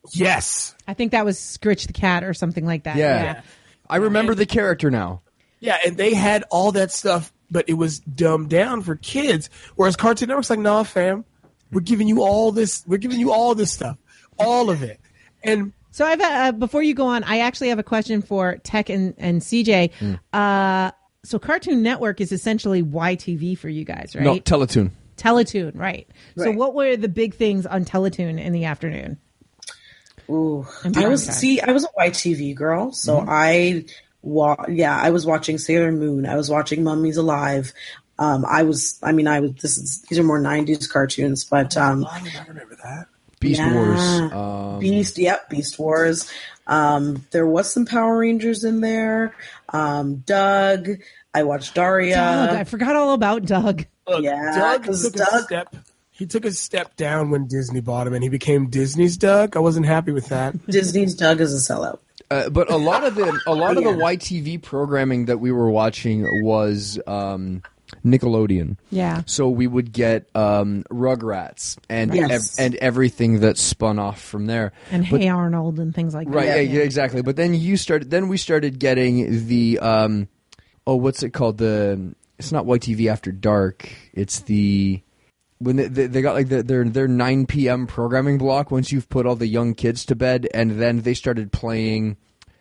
[SPEAKER 6] Yes.
[SPEAKER 3] I think that was Scritch the Cat or something like that.
[SPEAKER 4] Yeah.
[SPEAKER 3] yeah.
[SPEAKER 4] I remember the character now.
[SPEAKER 6] Yeah, and they had all that stuff, but it was dumbed down for kids. Whereas Cartoon Network's like, nah, fam, we're giving you all this. We're giving you all this stuff, all of it. And
[SPEAKER 3] so I've uh, before you go on, I actually have a question for Tech and, and C J. Mm. Uh, so Cartoon Network is essentially Y T V for you guys, right?
[SPEAKER 4] No, Teletoon.
[SPEAKER 3] Teletoon, right.
[SPEAKER 5] right.
[SPEAKER 3] So what were the big things on Teletoon in the afternoon?
[SPEAKER 5] Ooh, I was see, I was a Y T V girl, so mm-hmm. I wa- yeah, I was watching Sailor Moon. I was watching Mummies Alive. Um, I was, I mean, I was. This is these are more nineties cartoons, but um,
[SPEAKER 6] I remember that.
[SPEAKER 4] Beast
[SPEAKER 5] yeah.
[SPEAKER 4] Wars. Um,
[SPEAKER 5] Beast, yep, Beast Wars. Um, there was some Power Rangers in there. Um, Doug. I watched Daria.
[SPEAKER 3] Doug, I forgot all about Doug.
[SPEAKER 6] Look,
[SPEAKER 5] Yeah,
[SPEAKER 6] Doug
[SPEAKER 5] 'cause
[SPEAKER 6] took a
[SPEAKER 5] Doug-
[SPEAKER 6] step. He took a step down when Disney bought him, and he became Disney's Doug. I wasn't happy with that.
[SPEAKER 5] Disney's Doug is a sellout.
[SPEAKER 4] Uh, but a lot of the a lot of
[SPEAKER 5] Yeah.
[SPEAKER 4] the Y T V programming that we were watching was um, Nickelodeon.
[SPEAKER 3] Yeah.
[SPEAKER 4] So we would get um, Rugrats and
[SPEAKER 5] Yes.
[SPEAKER 4] ev- and everything that spun off from there.
[SPEAKER 3] And
[SPEAKER 4] But-
[SPEAKER 3] Hey Arnold and things like
[SPEAKER 4] Right,
[SPEAKER 3] that.
[SPEAKER 4] yeah, yeah, exactly. But then you started. Then we started getting the um, oh, what's it called? The it's not Y T V After Dark. It's the when they, they, they got like the, their their nine p.m. programming block. Once you've put all the young kids to bed, and then they started playing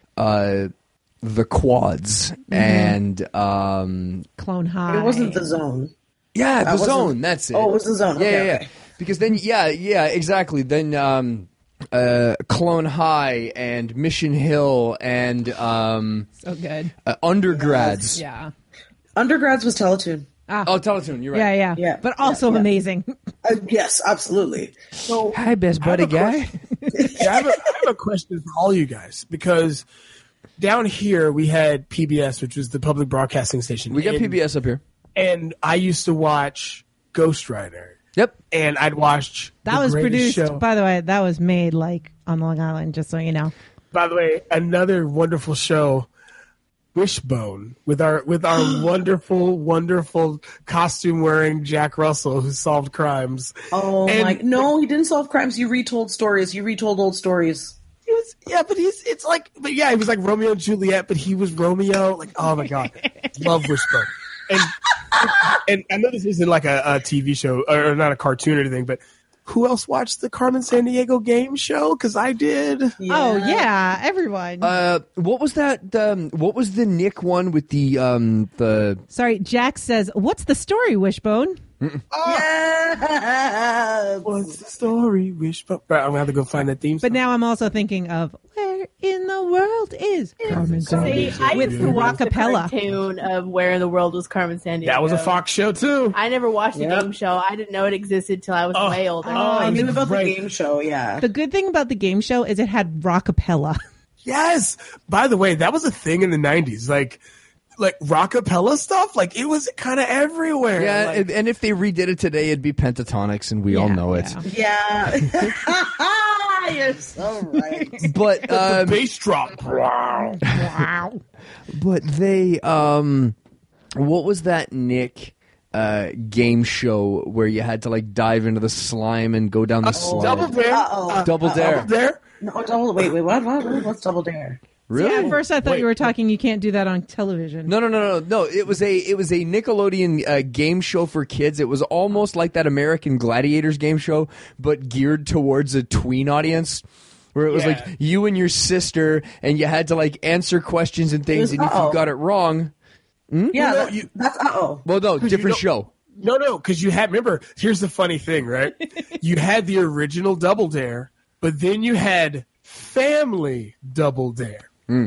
[SPEAKER 4] uh, the Quads and um,
[SPEAKER 3] Clone High.
[SPEAKER 5] It wasn't the Zone.
[SPEAKER 4] yeah, the
[SPEAKER 5] That wasn't-
[SPEAKER 4] Zone. That's it.
[SPEAKER 5] Oh, it was the Zone.
[SPEAKER 4] Yeah,
[SPEAKER 5] Okay,
[SPEAKER 4] yeah,
[SPEAKER 5] okay.
[SPEAKER 4] yeah. Because then, yeah, yeah, exactly. Then um, uh, Clone High and Mission Hill and um,
[SPEAKER 3] so good.
[SPEAKER 4] uh, Undergrads.
[SPEAKER 3] Yeah.
[SPEAKER 5] Undergrads was Teletoon.
[SPEAKER 4] Oh, Teletoon, you're right.
[SPEAKER 3] Yeah, yeah.
[SPEAKER 5] Yeah,
[SPEAKER 3] But also
[SPEAKER 5] yeah, yeah.
[SPEAKER 3] amazing.
[SPEAKER 5] Uh, yes, absolutely. So
[SPEAKER 4] Hi, best buddy guy.
[SPEAKER 6] Yeah, I, have a, I have a question for all you guys because down here we had P B S, which was the public broadcasting station.
[SPEAKER 4] We got
[SPEAKER 6] and,
[SPEAKER 4] P B S up here.
[SPEAKER 6] and I used to watch Ghost Rider,
[SPEAKER 4] Yep.
[SPEAKER 6] and I'd watch.
[SPEAKER 3] That
[SPEAKER 6] The
[SPEAKER 3] was
[SPEAKER 6] Greatest
[SPEAKER 3] produced,
[SPEAKER 6] Show.
[SPEAKER 3] by the way, that was made like on Long Island, just so you know.
[SPEAKER 6] By the way, another wonderful show, Wishbone, with our with our wonderful, wonderful costume wearing Jack Russell who solved crimes.
[SPEAKER 5] Oh
[SPEAKER 6] And-
[SPEAKER 5] my! No, he didn't solve crimes. He retold stories. He retold old stories.
[SPEAKER 6] He was, yeah, but he's it's like, but yeah, he was like Romeo and Juliet, but he was Romeo. Like, oh my god, love Wishbone. And and I know this isn't like a, a T V show or not a cartoon or anything, but who else watched the Carmen Sandiego game show? Because I did.
[SPEAKER 3] Oh, yeah. Everyone.
[SPEAKER 4] Uh, what was that? Um, what was the Nick one with the um the?
[SPEAKER 3] Sorry, Jack says, what's the story, Wishbone?
[SPEAKER 5] Yeah.
[SPEAKER 6] What's the story? Wishbone. Right, I'm gonna have to go find that theme song.
[SPEAKER 3] But now I'm also thinking of, where in the world is Carmen
[SPEAKER 7] See,
[SPEAKER 3] Sandiego?
[SPEAKER 7] I
[SPEAKER 3] With
[SPEAKER 7] used to watch the
[SPEAKER 3] Rockapella.
[SPEAKER 7] cartoon of Where in the World was Carmen Sandiego.
[SPEAKER 6] that was a Fox show too.
[SPEAKER 7] I never watched the
[SPEAKER 5] Yep.
[SPEAKER 7] game show. I didn't know it existed till I was
[SPEAKER 6] Oh.
[SPEAKER 7] way older.
[SPEAKER 5] Oh, I
[SPEAKER 6] it
[SPEAKER 5] knew
[SPEAKER 6] was
[SPEAKER 5] about
[SPEAKER 6] great.
[SPEAKER 5] the game show. Yeah.
[SPEAKER 3] The good thing about the game show is it had Rockapella.
[SPEAKER 6] Yes. By the way, that was a thing in the nineties. Like, like rockapella stuff. Like it was kind of everywhere.
[SPEAKER 4] Yeah,
[SPEAKER 6] Like,
[SPEAKER 4] and, and if they redid it today, it'd be Pentatonics, and we all
[SPEAKER 3] Yeah,
[SPEAKER 4] know it.
[SPEAKER 3] yeah.
[SPEAKER 5] Yeah. You're so right.
[SPEAKER 4] But
[SPEAKER 6] the
[SPEAKER 4] um,
[SPEAKER 6] bass drop.
[SPEAKER 3] Wow.
[SPEAKER 4] but they um, what was that Nick? Uh, game show where you had to like dive into the slime and go down the slide.
[SPEAKER 6] Double Dare.
[SPEAKER 5] Uh-oh.
[SPEAKER 4] Double Dare.
[SPEAKER 6] Double Dare.
[SPEAKER 5] No, double. Wait, wait. What? What? what- What's Double Dare?
[SPEAKER 4] Really?
[SPEAKER 3] Yeah, at first I thought
[SPEAKER 6] Wait.
[SPEAKER 3] you were talking you can't do that on television.
[SPEAKER 4] No, no, no, no, no. It was a it was a Nickelodeon uh, game show for kids. It was almost like that American Gladiators game show, but geared towards a tween audience. Where it was
[SPEAKER 6] Yeah.
[SPEAKER 4] like you and your sister, and you had to like answer questions and things,
[SPEAKER 5] was
[SPEAKER 4] and if
[SPEAKER 5] Uh-oh.
[SPEAKER 4] you got it wrong,
[SPEAKER 5] Yeah,
[SPEAKER 6] no,
[SPEAKER 5] that-
[SPEAKER 6] you-
[SPEAKER 5] that's uh oh.
[SPEAKER 4] well, no, different
[SPEAKER 6] don't-
[SPEAKER 4] show.
[SPEAKER 6] No, no, because you had. Remember, here's the funny thing, right? You had the original Double Dare, but then you had Family Double Dare.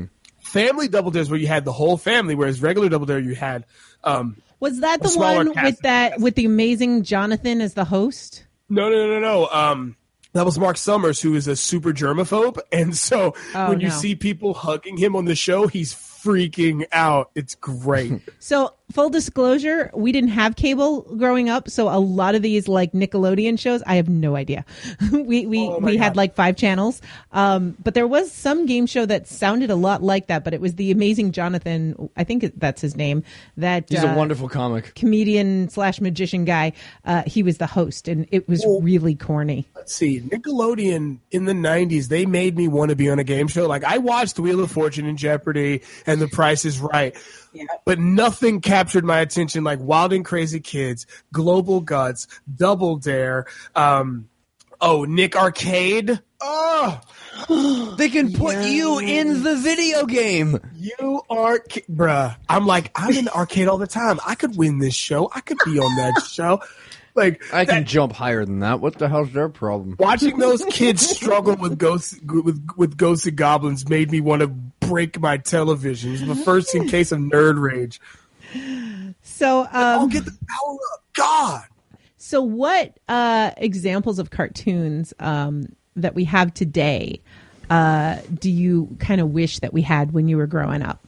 [SPEAKER 6] Family Double Dare is where you had the whole family, whereas regular Double Dare you had. Um,
[SPEAKER 3] Was that
[SPEAKER 6] A
[SPEAKER 3] the
[SPEAKER 6] smaller
[SPEAKER 3] one
[SPEAKER 6] cast
[SPEAKER 3] with
[SPEAKER 6] of
[SPEAKER 3] that
[SPEAKER 6] cast.
[SPEAKER 3] with the amazing Jonathan as the host?
[SPEAKER 6] no, no, no, no. Um, that was Mark Summers, who is a super germaphobe, and so
[SPEAKER 3] Oh,
[SPEAKER 6] when you
[SPEAKER 3] no.
[SPEAKER 6] see people hugging him on the show, he's freaking out. It's great.
[SPEAKER 3] So, full disclosure, we didn't have cable growing up, so a lot of these like Nickelodeon shows, I have no idea. we we
[SPEAKER 6] Oh my
[SPEAKER 3] we had
[SPEAKER 6] God.
[SPEAKER 3] like five channels, um, but there was some game show that sounded a lot like that. But it was the Amazing Jonathan, I think that's his name. That
[SPEAKER 4] He's
[SPEAKER 3] uh,
[SPEAKER 4] a wonderful comic.
[SPEAKER 3] comedian slash magician guy. Uh, he was the host, and it was really corny.
[SPEAKER 6] Let's see, Nickelodeon in the nineties, they made me want to be on a game show. Like I watched Wheel of Fortune and Jeopardy and The Price is Right,
[SPEAKER 5] Yeah.
[SPEAKER 6] but nothing captured my attention like Wild and Crazy Kids, Global Guts, Double Dare, um, oh, Nick Arcade. Oh,
[SPEAKER 4] They can put you in the video game.
[SPEAKER 6] you are, ki- bruh. I'm like, I'm in the arcade all the time. I could win this show. I could be on that show. Like
[SPEAKER 4] I can
[SPEAKER 6] that-
[SPEAKER 4] jump higher than that. What the hell's their problem?
[SPEAKER 6] Watching those kids struggle with ghosts with with ghosts and goblins made me want to break my television. It was the first in case of nerd rage.
[SPEAKER 3] So um,
[SPEAKER 6] I'll get the power up. God.
[SPEAKER 3] So what uh, examples of cartoons um, that we have today uh, do you kind of wish that we had when you were growing up?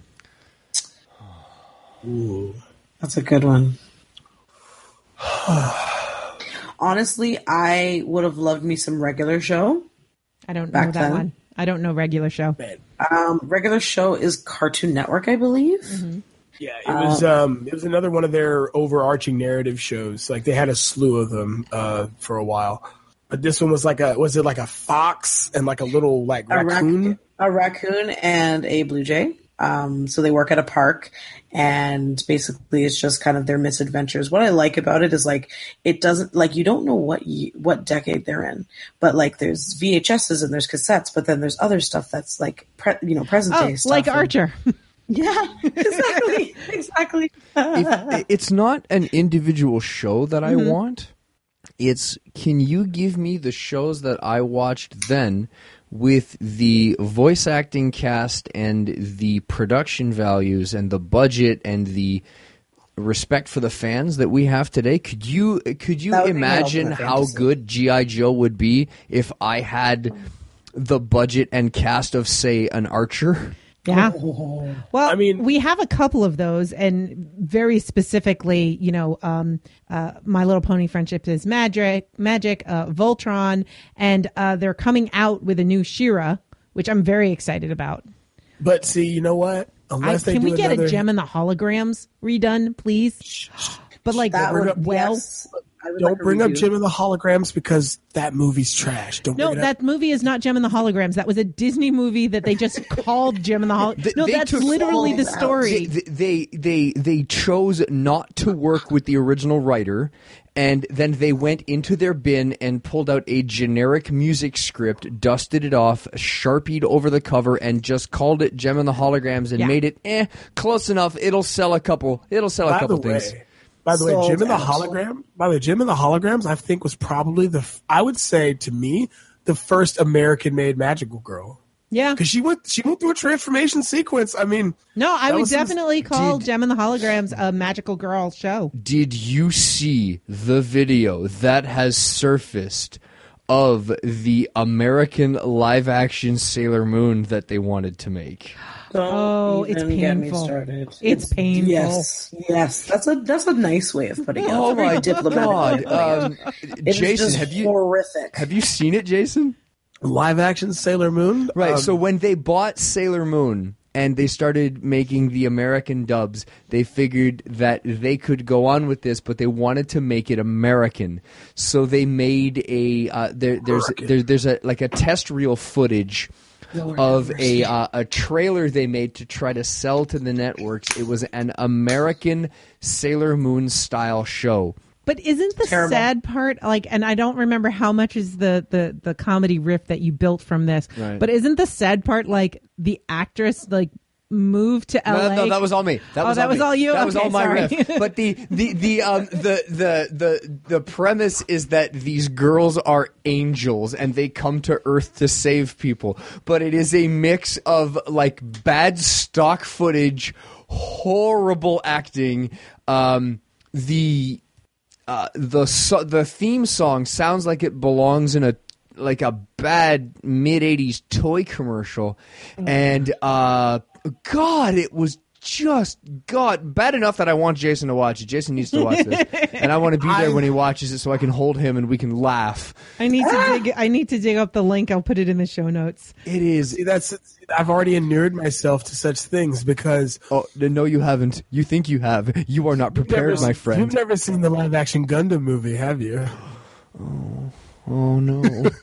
[SPEAKER 5] Ooh, that's a good one. Honestly, I would have loved me some Regular Show.
[SPEAKER 3] I don't know
[SPEAKER 5] Back
[SPEAKER 3] that
[SPEAKER 5] then.
[SPEAKER 3] one. I don't know Regular Show.
[SPEAKER 5] Um, Regular Show is Cartoon Network, I believe.
[SPEAKER 3] Mm-hmm.
[SPEAKER 6] Yeah, it was um, it was another one of their overarching narrative shows. Like they had a slew of them uh, for a while, but this one was like a was it like a fox and like a little like
[SPEAKER 5] A,
[SPEAKER 6] raccoon?
[SPEAKER 5] rac- a raccoon and a blue jay. Um, so they work at a park, and basically it's just kind of their misadventures. What I like about it is like it doesn't like you don't know what ye- what decade they're in, but like there's V H S's and there's cassettes, but then there's other stuff that's like pre- you know present
[SPEAKER 3] Oh,
[SPEAKER 5] day stuff.
[SPEAKER 3] like
[SPEAKER 5] and-
[SPEAKER 3] Archer.
[SPEAKER 5] Yeah, exactly, exactly.
[SPEAKER 4] if, it's not an individual show that I
[SPEAKER 3] Mm-hmm.
[SPEAKER 4] want. It's can you give me the shows that I watched then with the voice acting cast and the production values and the budget and the respect for the fans that we have today? Could you could you
[SPEAKER 5] That would be my
[SPEAKER 4] imagine
[SPEAKER 5] ultimate
[SPEAKER 4] how
[SPEAKER 5] fantasy.
[SPEAKER 4] good G I. Joe would be if I had the budget and cast of, say, an Archer?
[SPEAKER 3] Yeah. Well,
[SPEAKER 6] I mean-
[SPEAKER 3] we have a couple of those, and very specifically, you know, um, uh, My Little Pony Friendship is Magic, Magic, uh, Voltron, and uh, they're coming out with a new She-Ra, which I'm very excited about.
[SPEAKER 6] But see, you know what?
[SPEAKER 3] I,
[SPEAKER 6] Unless they
[SPEAKER 3] can
[SPEAKER 6] do
[SPEAKER 3] we get
[SPEAKER 6] another,
[SPEAKER 3] a Gem and the Holograms redone, please? But like,
[SPEAKER 5] That would
[SPEAKER 3] well,
[SPEAKER 5] yes, I would
[SPEAKER 6] don't
[SPEAKER 5] like a
[SPEAKER 6] bring up
[SPEAKER 5] review.
[SPEAKER 6] Jim and the Holograms because that movie's trash. Don't
[SPEAKER 3] no,
[SPEAKER 6] bring it
[SPEAKER 3] that
[SPEAKER 6] up.
[SPEAKER 3] movie is not Gem and the Holograms. That was a Disney movie that they just called Gem and the Holograms.
[SPEAKER 4] They-
[SPEAKER 3] No,
[SPEAKER 4] they
[SPEAKER 3] that's
[SPEAKER 4] took
[SPEAKER 3] literally the
[SPEAKER 5] all out.
[SPEAKER 3] story.
[SPEAKER 4] They, they they they chose not to work with the original writer, and then they went into their bin and pulled out a generic music script, dusted it off, sharpied over the cover, and just called it Gem and the Holograms and
[SPEAKER 3] Yeah.
[SPEAKER 4] made it eh close enough. It'll sell a couple. It'll sell a
[SPEAKER 6] By
[SPEAKER 4] couple
[SPEAKER 6] the way,
[SPEAKER 4] things.
[SPEAKER 6] by the way,
[SPEAKER 5] Sold
[SPEAKER 6] Jim and the
[SPEAKER 5] out.
[SPEAKER 6] Hologram. By the way, Jim and the Holograms, I think was probably the. f- I would say to me the first American-made magical girl
[SPEAKER 3] Yeah.
[SPEAKER 6] because she went she went through a transformation sequence. I mean,
[SPEAKER 3] No, I
[SPEAKER 6] That
[SPEAKER 3] would
[SPEAKER 6] was some-
[SPEAKER 3] definitely call
[SPEAKER 4] Did-
[SPEAKER 3] Gem and the Holograms a magical girl show.
[SPEAKER 4] Did you see the video that has surfaced of the American live-action Sailor Moon that they wanted to make?
[SPEAKER 5] Don't
[SPEAKER 3] Oh, it's
[SPEAKER 5] even get me
[SPEAKER 3] painful.
[SPEAKER 5] started.
[SPEAKER 3] It's painful.
[SPEAKER 5] Yes, yes. That's a that's a nice way of putting it.
[SPEAKER 4] Oh
[SPEAKER 5] That's a very
[SPEAKER 4] my
[SPEAKER 5] diplomatic way
[SPEAKER 4] god!
[SPEAKER 5] of putting it.
[SPEAKER 4] Um,
[SPEAKER 5] It is
[SPEAKER 4] Jason,
[SPEAKER 5] just
[SPEAKER 4] have you
[SPEAKER 5] horrific?
[SPEAKER 4] have you seen it, Jason?
[SPEAKER 6] live action Sailor Moon.
[SPEAKER 4] Right.
[SPEAKER 6] Um,
[SPEAKER 4] so when they bought Sailor Moon and they started making the American dubs, they figured that they could go on with this, but they wanted to make it American. So they made a uh, there, there's there, there's a like a test reel footage of a uh, a trailer they made to try to sell to the networks. It was an American Sailor Moon style show.
[SPEAKER 3] But isn't the
[SPEAKER 5] Terrible.
[SPEAKER 3] sad part like, and I don't remember how much is the, the, the comedy riff that you built from this,
[SPEAKER 4] Right.
[SPEAKER 3] but isn't the sad part like the actress like moved to L A?
[SPEAKER 4] No, no, that was all me. That
[SPEAKER 3] Oh,
[SPEAKER 4] was
[SPEAKER 3] that
[SPEAKER 4] all
[SPEAKER 3] was
[SPEAKER 4] me.
[SPEAKER 3] all you?
[SPEAKER 4] That was
[SPEAKER 3] Okay,
[SPEAKER 4] all my
[SPEAKER 3] sorry.
[SPEAKER 4] riff. But the the the um the the the the premise is that these girls are angels and they come to Earth to save people. But it is a mix of like bad stock footage, horrible acting, um, the uh, the so- the theme song sounds like it belongs in a like a bad mid eighties toy commercial, and uh, God, it was just God bad enough that I want Jason to watch it. Jason needs to watch this, and I want to be there when he watches it so I can hold him and we can laugh.
[SPEAKER 3] I need to dig. I need to dig up the link. I'll put it in the show notes.
[SPEAKER 4] It is.
[SPEAKER 6] see, that's I've already inured myself to such things because
[SPEAKER 4] Oh no, you haven't. You think you have. You are not prepared,
[SPEAKER 6] never-
[SPEAKER 4] my friend.
[SPEAKER 6] You've never seen the live action Gundam movie, have you?
[SPEAKER 4] Oh no.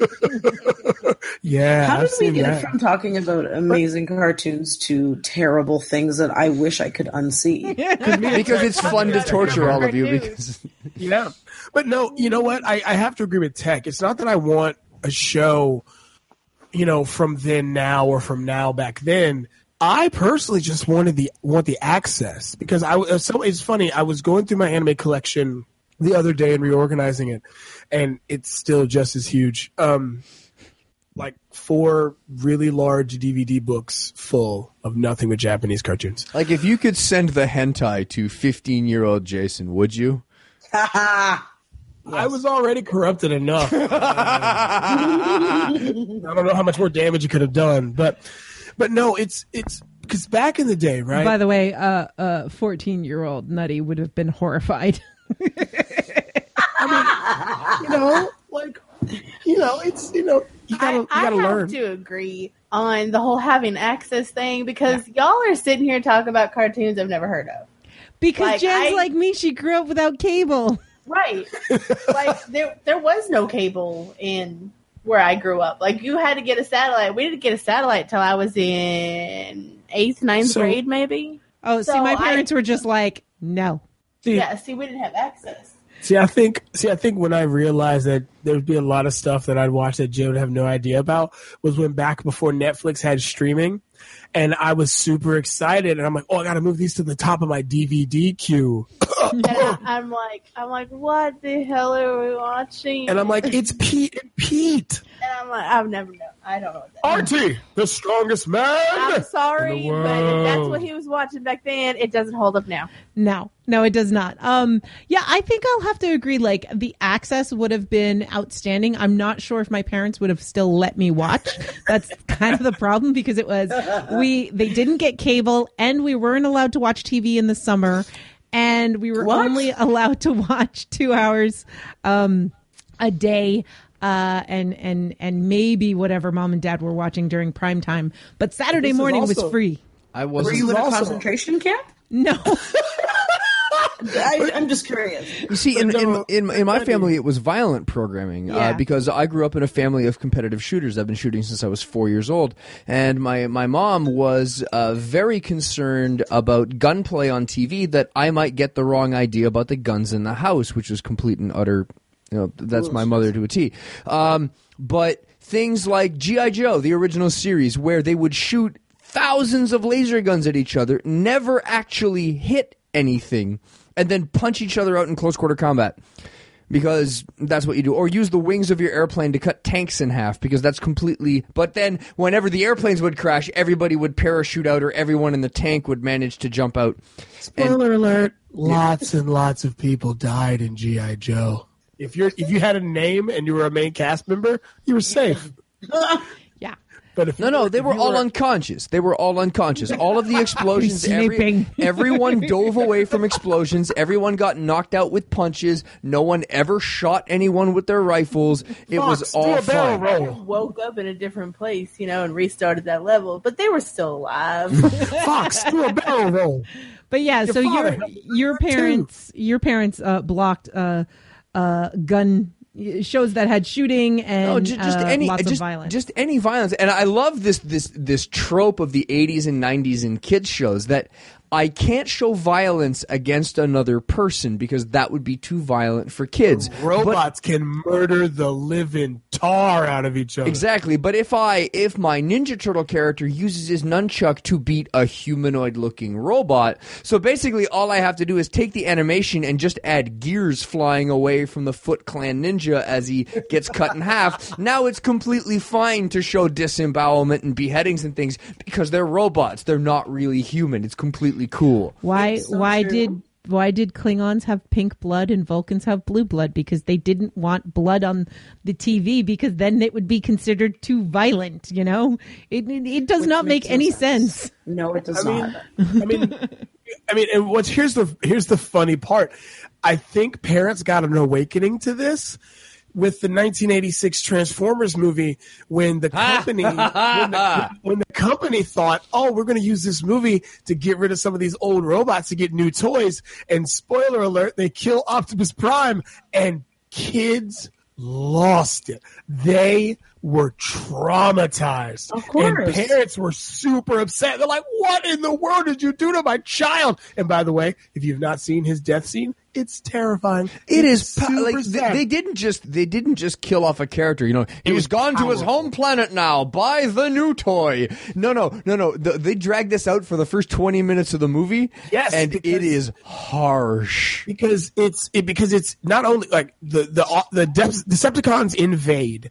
[SPEAKER 6] Yeah,
[SPEAKER 5] How
[SPEAKER 6] I've
[SPEAKER 5] did we
[SPEAKER 6] seen
[SPEAKER 5] get
[SPEAKER 6] that.
[SPEAKER 5] it from talking about amazing cartoons to terrible things that I wish I could unsee?
[SPEAKER 4] Because it's fun to torture all of you. Because
[SPEAKER 6] Yeah. But no, you know what? I, I have to agree with Tech. It's not that I want a show, you know, from then now or from now back then. I personally just wanted the want the access because I was so it's funny. I was going through my anime collection the other day and reorganizing it, and it's still just as huge. Um, like four really large D V D books full of nothing but Japanese cartoons.
[SPEAKER 4] Like, if you could send the hentai to fifteen-year-old Jason, would you?
[SPEAKER 6] I was already corrupted enough. I don't know how much more damage you could have done, but but no, it's it's because back in the day, right?
[SPEAKER 3] By the way, a uh, uh, fourteen-year-old Nutty would have been horrified.
[SPEAKER 6] I mean, you know, like, you know, it's, you know, you gotta,
[SPEAKER 7] I,
[SPEAKER 6] you gotta
[SPEAKER 7] I
[SPEAKER 6] learn.
[SPEAKER 7] have to agree on the whole having access thing because y'all are sitting here talking about cartoons I've never heard of.
[SPEAKER 3] Because
[SPEAKER 7] Like,
[SPEAKER 3] Jen's
[SPEAKER 7] I-
[SPEAKER 3] like me, she grew up without cable.
[SPEAKER 7] Right. Like, there there was no cable in where I grew up. Like, you had to get a satellite. We didn't get a satellite till I was in eighth, ninth
[SPEAKER 6] So-
[SPEAKER 7] grade, maybe.
[SPEAKER 3] Oh, see,
[SPEAKER 7] So
[SPEAKER 3] my
[SPEAKER 7] I-
[SPEAKER 3] parents were just like, no.
[SPEAKER 6] See,
[SPEAKER 7] Yeah, see, we didn't have access.
[SPEAKER 6] see, I think, see, I think when I realized that there would be a lot of stuff that I'd watch that Jay would have no idea about was when back before Netflix had streaming, and I was super excited, and I'm like, oh, I got to move these to the top of my D V D queue,
[SPEAKER 7] And I, I'm like, I'm like, what the hell are we watching?
[SPEAKER 6] and I'm like, it's Pete and Pete,
[SPEAKER 7] and I'm like, I've never known. I don't know what that is.
[SPEAKER 6] Artie, the strongest man.
[SPEAKER 7] I'm sorry,
[SPEAKER 6] in the
[SPEAKER 7] but if that's
[SPEAKER 6] world.
[SPEAKER 7] what he was watching back then, it doesn't hold up now.
[SPEAKER 3] No, no, it does not. Um, yeah, I think I'll have to agree. Like, the access would have been outstanding. I'm not sure if my parents would have still let me watch. That's kind of the problem because it was we they didn't get cable and we weren't allowed to watch T V in the summer, and we were
[SPEAKER 5] What?
[SPEAKER 3] only allowed to watch two hours um, a day. Uh, and and and maybe whatever mom and dad were watching during prime time, but Saturday
[SPEAKER 6] This is
[SPEAKER 3] morning was
[SPEAKER 6] also-
[SPEAKER 3] free.
[SPEAKER 4] I
[SPEAKER 5] Were
[SPEAKER 4] wasn't.
[SPEAKER 5] you in a
[SPEAKER 6] also-
[SPEAKER 5] concentration camp?
[SPEAKER 3] No,
[SPEAKER 5] I, I'm just curious.
[SPEAKER 4] You see, in, in,
[SPEAKER 6] No,
[SPEAKER 4] in, in my
[SPEAKER 6] I
[SPEAKER 4] family, it was violent programming
[SPEAKER 3] Yeah.
[SPEAKER 4] uh, because I grew up in a family of competitive shooters. I've been shooting since I was four years old. And my, my mom was uh, very concerned about gunplay on T V, that I might get the wrong idea about the guns in the house, which was complete and utter, you know, that's my mother to a T. Um, but things like G I. Joe, the original series, where they would shoot thousands of laser guns at each other, never actually hit anything, and then punch each other out in close quarter combat. Because that's what you do. Or use the wings of your airplane to cut tanks in half, because that's completely... But then, whenever the airplanes would crash, everybody would parachute out, or everyone in the tank would manage to jump out. And
[SPEAKER 6] Spoiler alert: lots and lots of people died in G I. Joe. If you're if you had a name and you were a main cast member, you were safe.
[SPEAKER 3] yeah.
[SPEAKER 6] But if
[SPEAKER 4] No,
[SPEAKER 6] you
[SPEAKER 4] no,
[SPEAKER 6] were-
[SPEAKER 4] they
[SPEAKER 6] if
[SPEAKER 4] were
[SPEAKER 6] you
[SPEAKER 4] all unconscious. They were all unconscious. All of the explosions, every,
[SPEAKER 3] Sleeping.
[SPEAKER 4] everyone dove away from explosions. Everyone got knocked out with punches. No one ever shot anyone with their rifles. It
[SPEAKER 6] Fox,
[SPEAKER 4] was
[SPEAKER 6] do
[SPEAKER 4] all
[SPEAKER 6] a barrel
[SPEAKER 4] fine.
[SPEAKER 6] roll.
[SPEAKER 7] Woke up in a different place, you know, and restarted that level, but they were still alive.
[SPEAKER 6] Fox, do a barrel roll.
[SPEAKER 3] But yeah,
[SPEAKER 6] Your
[SPEAKER 3] so
[SPEAKER 6] father
[SPEAKER 3] your
[SPEAKER 6] had
[SPEAKER 3] your
[SPEAKER 6] too.
[SPEAKER 3] parents your parents uh, blocked uh, uh, gun shows that had shooting and
[SPEAKER 4] No, just, just
[SPEAKER 3] uh,
[SPEAKER 4] any,
[SPEAKER 3] lots
[SPEAKER 4] just,
[SPEAKER 3] of violence.
[SPEAKER 4] just any violence. And I love this, this, this trope of the eighties and nineties in kids shows that I can't show violence against another person because that would be too violent for kids.
[SPEAKER 6] Robots can murder the living tar out of each other.
[SPEAKER 4] Exactly, but if I if my Ninja Turtle character uses his nunchuck to beat a humanoid looking robot, so basically all I have to do is take the animation and just add gears flying away from the Foot Clan ninja as he gets cut in half. Now it's completely fine to show disembowelment and beheadings and things because they're robots. They're not really human. It's completely cool.
[SPEAKER 3] why
[SPEAKER 5] so
[SPEAKER 3] why
[SPEAKER 5] true.
[SPEAKER 3] did why did Klingons have pink blood and Vulcans have blue blood? Because they didn't want blood on the T V because then it would be considered too violent. You know, it it, it does
[SPEAKER 5] Which
[SPEAKER 3] not make
[SPEAKER 5] makes no
[SPEAKER 3] any
[SPEAKER 5] sense.
[SPEAKER 3] sense.
[SPEAKER 5] No, it does
[SPEAKER 6] I
[SPEAKER 5] not.
[SPEAKER 6] mean, I mean, I mean, and what's here's the here's the funny part. I think parents got an awakening to this with the nineteen eighty-six Transformers movie when the company when, the, when the company thought, oh, we're going to use this movie to get rid of some of these old robots to get new toys. And spoiler alert, they kill Optimus Prime, and kids lost it. They were traumatized.
[SPEAKER 5] Of course.
[SPEAKER 6] And parents were super upset. They're like, what in the world did you do to my child? And by the way, if you've not seen his death scene, It's terrifying.
[SPEAKER 4] It
[SPEAKER 6] It's
[SPEAKER 4] is pa-
[SPEAKER 6] super
[SPEAKER 4] like they,
[SPEAKER 6] sad.
[SPEAKER 4] they didn't just they didn't just kill off a character. You know, he was
[SPEAKER 6] was
[SPEAKER 4] gone to his
[SPEAKER 6] powerful.
[SPEAKER 4] home planet now. Buy the new toy. No, no, no, no. The, they dragged this out for the first twenty minutes of the movie.
[SPEAKER 6] Yes,
[SPEAKER 4] and
[SPEAKER 6] because-
[SPEAKER 4] it is harsh.
[SPEAKER 6] because it's it, because it's not only like the the the De- Decepticons invade.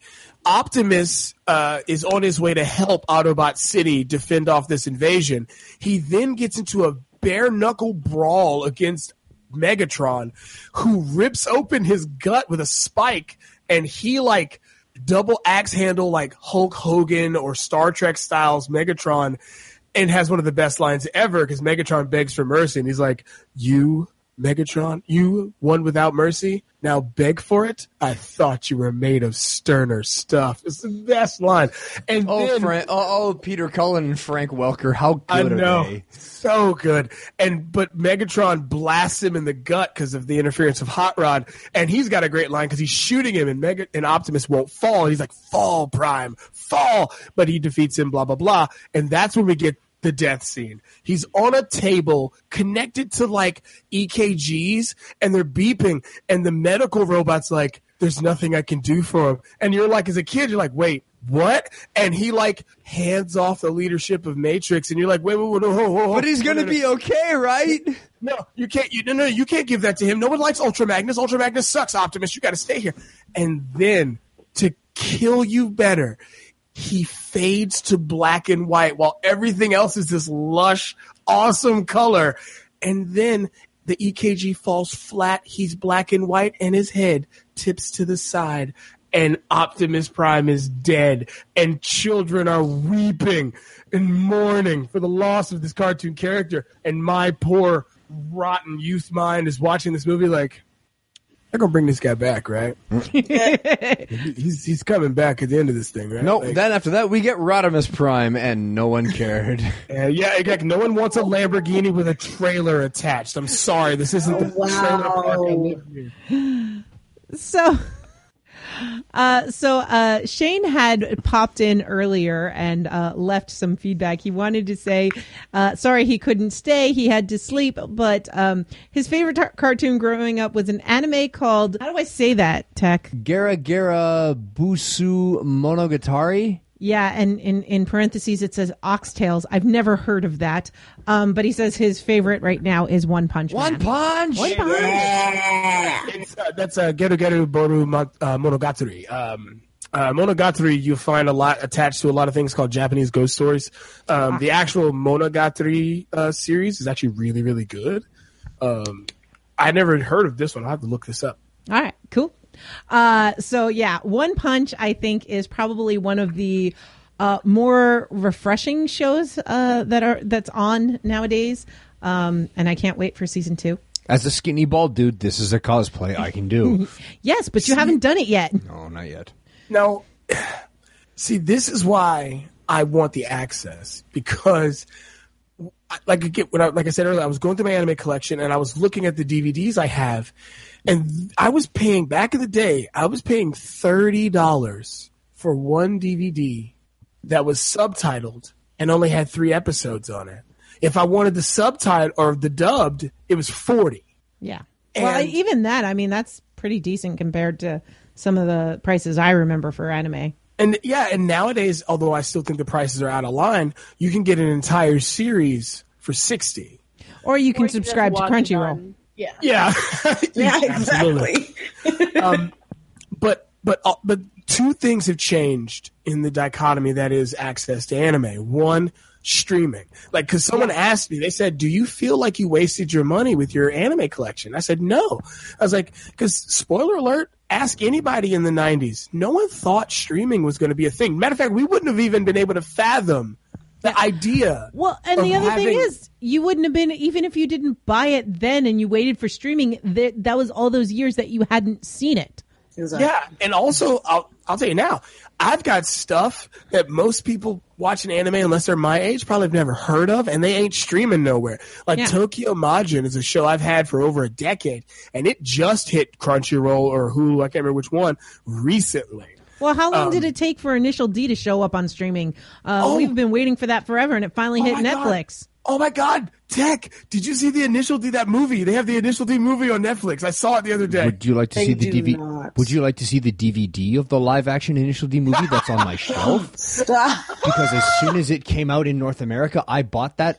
[SPEAKER 6] Optimus uh, is on his way to help Autobot City defend off this invasion. He then gets into a bare knuckle brawl against Megatron, who rips open his gut with a spike, and he like double axe handle like Hulk Hogan or Star Trek styles Megatron, and has one of the best lines ever because Megatron begs for mercy, and he's like, "You, Megatron, you one without mercy, now beg for it? I thought you were made of sterner stuff." It's the best line. And
[SPEAKER 4] Oh,
[SPEAKER 6] then,
[SPEAKER 4] Frank, oh, oh, Peter Cullen and Frank Welker. How good
[SPEAKER 6] I know,
[SPEAKER 4] are they?
[SPEAKER 6] so good. And but Megatron blasts him in the gut because of the interference of Hot Rod, and he's got a great line because he's shooting him, and Mega and Optimus won't fall. And he's like, "Fall, Prime, fall!" But he defeats him. Blah blah blah. And that's when we get the death scene. He's on a table connected to like E K Gs, and they're beeping, and the medical robot's like, "There's nothing I can do for him." And you're like, as a kid, you're like, "Wait, what?" And he like hands off the leadership of Matrix, and you're like, "Wait, wait, wait, no, ho, ho, ho.
[SPEAKER 4] But he's gonna
[SPEAKER 6] no, no,
[SPEAKER 4] be okay, right?
[SPEAKER 6] no, you can't. You, no, no, you can't give that to him. No one likes Ultra Magnus. Ultra Magnus sucks. Optimus, you got to stay here." And then to kill you better, he fades to black and white while everything else is this lush, awesome color. And then the E K G falls flat. He's black and white, and his head tips to the side. And Optimus Prime is dead. And children are weeping and mourning for the loss of this cartoon character. And my poor, rotten youth mind is watching this movie like, they're going to bring this guy back, right? he's he's coming back at the end of this thing, right?
[SPEAKER 4] No,
[SPEAKER 6] Like,
[SPEAKER 4] then after that, we get Rodimus Prime, and no one cared.
[SPEAKER 6] uh, yeah, exactly. No one wants a Lamborghini with a trailer attached. I'm sorry. This isn't the
[SPEAKER 5] Oh,
[SPEAKER 6] trailer park I
[SPEAKER 5] wow.
[SPEAKER 6] live near.
[SPEAKER 3] So, uh, so uh, Shane had popped in earlier and uh, left some feedback. He wanted to say, uh, sorry he couldn't stay. He had to sleep. But um, his favorite tar- cartoon growing up was an anime called, how do I say that, Tech?
[SPEAKER 4] Gara Gara Busu Monogatari.
[SPEAKER 3] Yeah, and in, in parentheses it says Oxtails. I've never heard of that. Um, but he says his favorite right now is One Punch Man.
[SPEAKER 4] One Punch.
[SPEAKER 3] One Punch.
[SPEAKER 6] It's, uh, that's uh, Geru Geru Boru Mo- uh, Monogatari. Um, uh, Monogatari, you find a lot attached to a lot of things called Japanese ghost stories. Um, the actual Monogatari uh, series is actually really, really good. Um, I never heard of this one. I'll have to look this up.
[SPEAKER 3] All right, cool. Uh, so yeah, One Punch, I think, is probably one of the uh, more refreshing shows uh, that are that's on nowadays. Um, and I can't wait for season two.
[SPEAKER 4] As a skinny bald dude, this is a cosplay I can do.
[SPEAKER 3] Yes, but you haven't done it yet.
[SPEAKER 4] No, not yet.
[SPEAKER 6] Now, see, this is why I want the access, because like again, when I, like I said earlier, I was going through my anime collection and I was looking at the D V Ds I have, and I was paying back in the day. I was paying thirty dollars for one D V D that was subtitled and only had three episodes on it. If I wanted the subtitle or the dubbed, it was forty.
[SPEAKER 3] Yeah. Well,
[SPEAKER 6] And-
[SPEAKER 3] even that, I mean, that's pretty decent compared to some of the prices I remember for anime.
[SPEAKER 6] And yeah, and nowadays, although I still think the prices are out of line, you can get an entire series for sixty.
[SPEAKER 3] Or you can
[SPEAKER 7] Or you just
[SPEAKER 3] subscribe to
[SPEAKER 7] watch it
[SPEAKER 3] Crunchyroll.
[SPEAKER 7] on- Yeah.
[SPEAKER 6] Yeah,
[SPEAKER 5] Yeah,
[SPEAKER 6] Absolutely.
[SPEAKER 5] exactly.
[SPEAKER 6] um, but but uh, but two things have changed in the dichotomy that is access to anime. One, streaming. Like, because someone asked me, they said, "Do you feel like you wasted your money with your anime collection?" I said, "No." I was like, because spoiler alert. Ask anybody in the nineties. No one thought streaming was going to be a thing. Matter of fact, we wouldn't have even been able to fathom the idea.
[SPEAKER 3] Well, and the
[SPEAKER 6] of
[SPEAKER 3] other thing
[SPEAKER 6] having-
[SPEAKER 3] is, you wouldn't have been, even if you didn't buy it then and you waited for streaming, that, that was all those years that you hadn't seen it.
[SPEAKER 5] Exactly.
[SPEAKER 6] Yeah, and also I'll I'll tell you now, I've got stuff that most people watching anime, unless they're my age, probably have never heard of, and they ain't streaming nowhere. Like
[SPEAKER 3] Yeah.
[SPEAKER 6] Tokyo Majin is a show I've had for over a decade, and it just hit Crunchyroll or Hulu, I can't remember which one, recently.
[SPEAKER 3] Well, how long
[SPEAKER 6] Um,
[SPEAKER 3] did it take for Initial D to show up on streaming? Uh,
[SPEAKER 6] Oh.
[SPEAKER 3] we've been waiting for that forever, and it finally
[SPEAKER 6] Oh
[SPEAKER 3] hit
[SPEAKER 6] my God.
[SPEAKER 3] Netflix.
[SPEAKER 6] Oh my God, Tech! Did you see the Initial D that movie? They have the Initial D movie on Netflix. I saw it the other day.
[SPEAKER 8] Would you like to
[SPEAKER 5] They
[SPEAKER 8] see the
[SPEAKER 5] do
[SPEAKER 8] D V D?
[SPEAKER 5] not.
[SPEAKER 8] Would you like to see the D V D of the live action Initial D movie that's on my shelf?
[SPEAKER 5] Stop.
[SPEAKER 8] Because as soon as it came out in North America, I bought that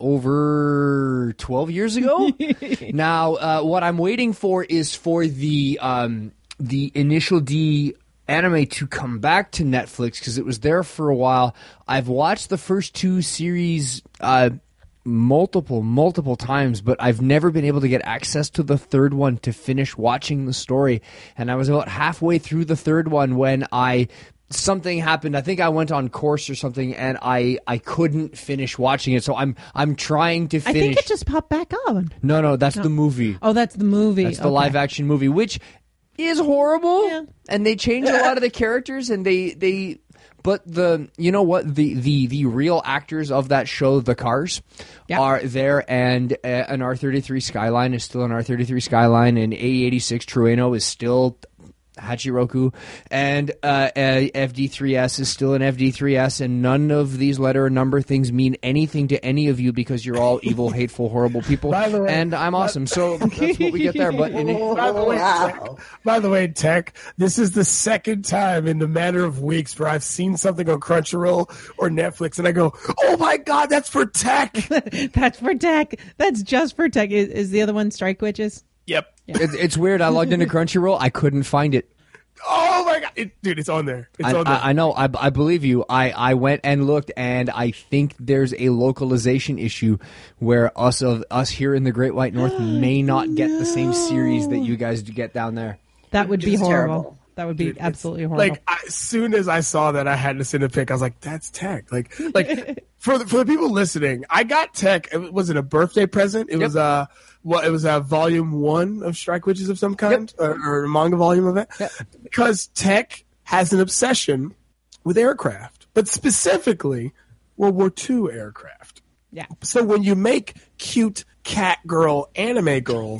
[SPEAKER 8] over twelve years ago. Now, uh, what I'm waiting for is for the um, the Initial D anime to come back to Netflix because it was there for a while. I've watched the first two series uh, multiple, multiple times, but I've never been able to get access to the third one to finish watching the story. And I was about halfway through the third one when I something happened. I think I went on course or something, and I, I couldn't finish watching it. So I'm I'm trying to
[SPEAKER 3] I
[SPEAKER 8] finish.
[SPEAKER 3] think it just popped back on.
[SPEAKER 8] no, no, that's the movie.
[SPEAKER 3] Oh, that's the movie.
[SPEAKER 8] That's the
[SPEAKER 3] Okay.
[SPEAKER 8] live action movie, which is horrible.
[SPEAKER 3] Yeah.
[SPEAKER 8] And they change a lot of the characters, and they they. But the you know what the the the real actors of that show, the Cars,
[SPEAKER 3] Yeah.
[SPEAKER 8] are there, and uh, an R thirty-three Skyline is still an R thirty-three Skyline, and A eighty-six Trueno is still Hachiroku, and uh, uh, F D three S is still an F D three S, and none of these letter and number things mean anything to any of you because you're all evil, hateful, horrible people,
[SPEAKER 6] By the way-
[SPEAKER 8] and I'm awesome. So that's what we get there. But in it,
[SPEAKER 6] By the way,
[SPEAKER 5] Wow.
[SPEAKER 6] Tech, by the way, Tech, this is the second time in the matter of weeks where I've seen something on Crunchyroll or Netflix, and I go, "Oh my God, that's for Tech!"
[SPEAKER 3] That's for Tech. That's just for Tech. Is, is the other one Strike Witches?
[SPEAKER 6] Yep.
[SPEAKER 8] it's, it's weird. I logged into Crunchyroll. I couldn't find it.
[SPEAKER 6] Oh my God, it, dude, it's on there. It's
[SPEAKER 8] I,
[SPEAKER 6] on there.
[SPEAKER 8] I, I know. I, I believe you. I, I went and looked, and I think there's a localization issue where us of us here in the Great White North may not get the same series that you guys get down there.
[SPEAKER 3] That would be
[SPEAKER 5] It's
[SPEAKER 3] horrible.
[SPEAKER 5] terrible.
[SPEAKER 3] That would be
[SPEAKER 6] Dude, it's-
[SPEAKER 3] absolutely horrible.
[SPEAKER 6] Like I, as soon as I saw that, I had to send a pic. I was like, "That's Tech." Like, like for the, for the people listening, I got Tech. It was it a birthday present? It was uh, well, it was a volume one of Strike Witches of some kind, or, or a manga volume of it. Because Tech has an obsession with aircraft, but specifically World War Two aircraft.
[SPEAKER 3] yeah.
[SPEAKER 6] So when you make cute cat girl anime girls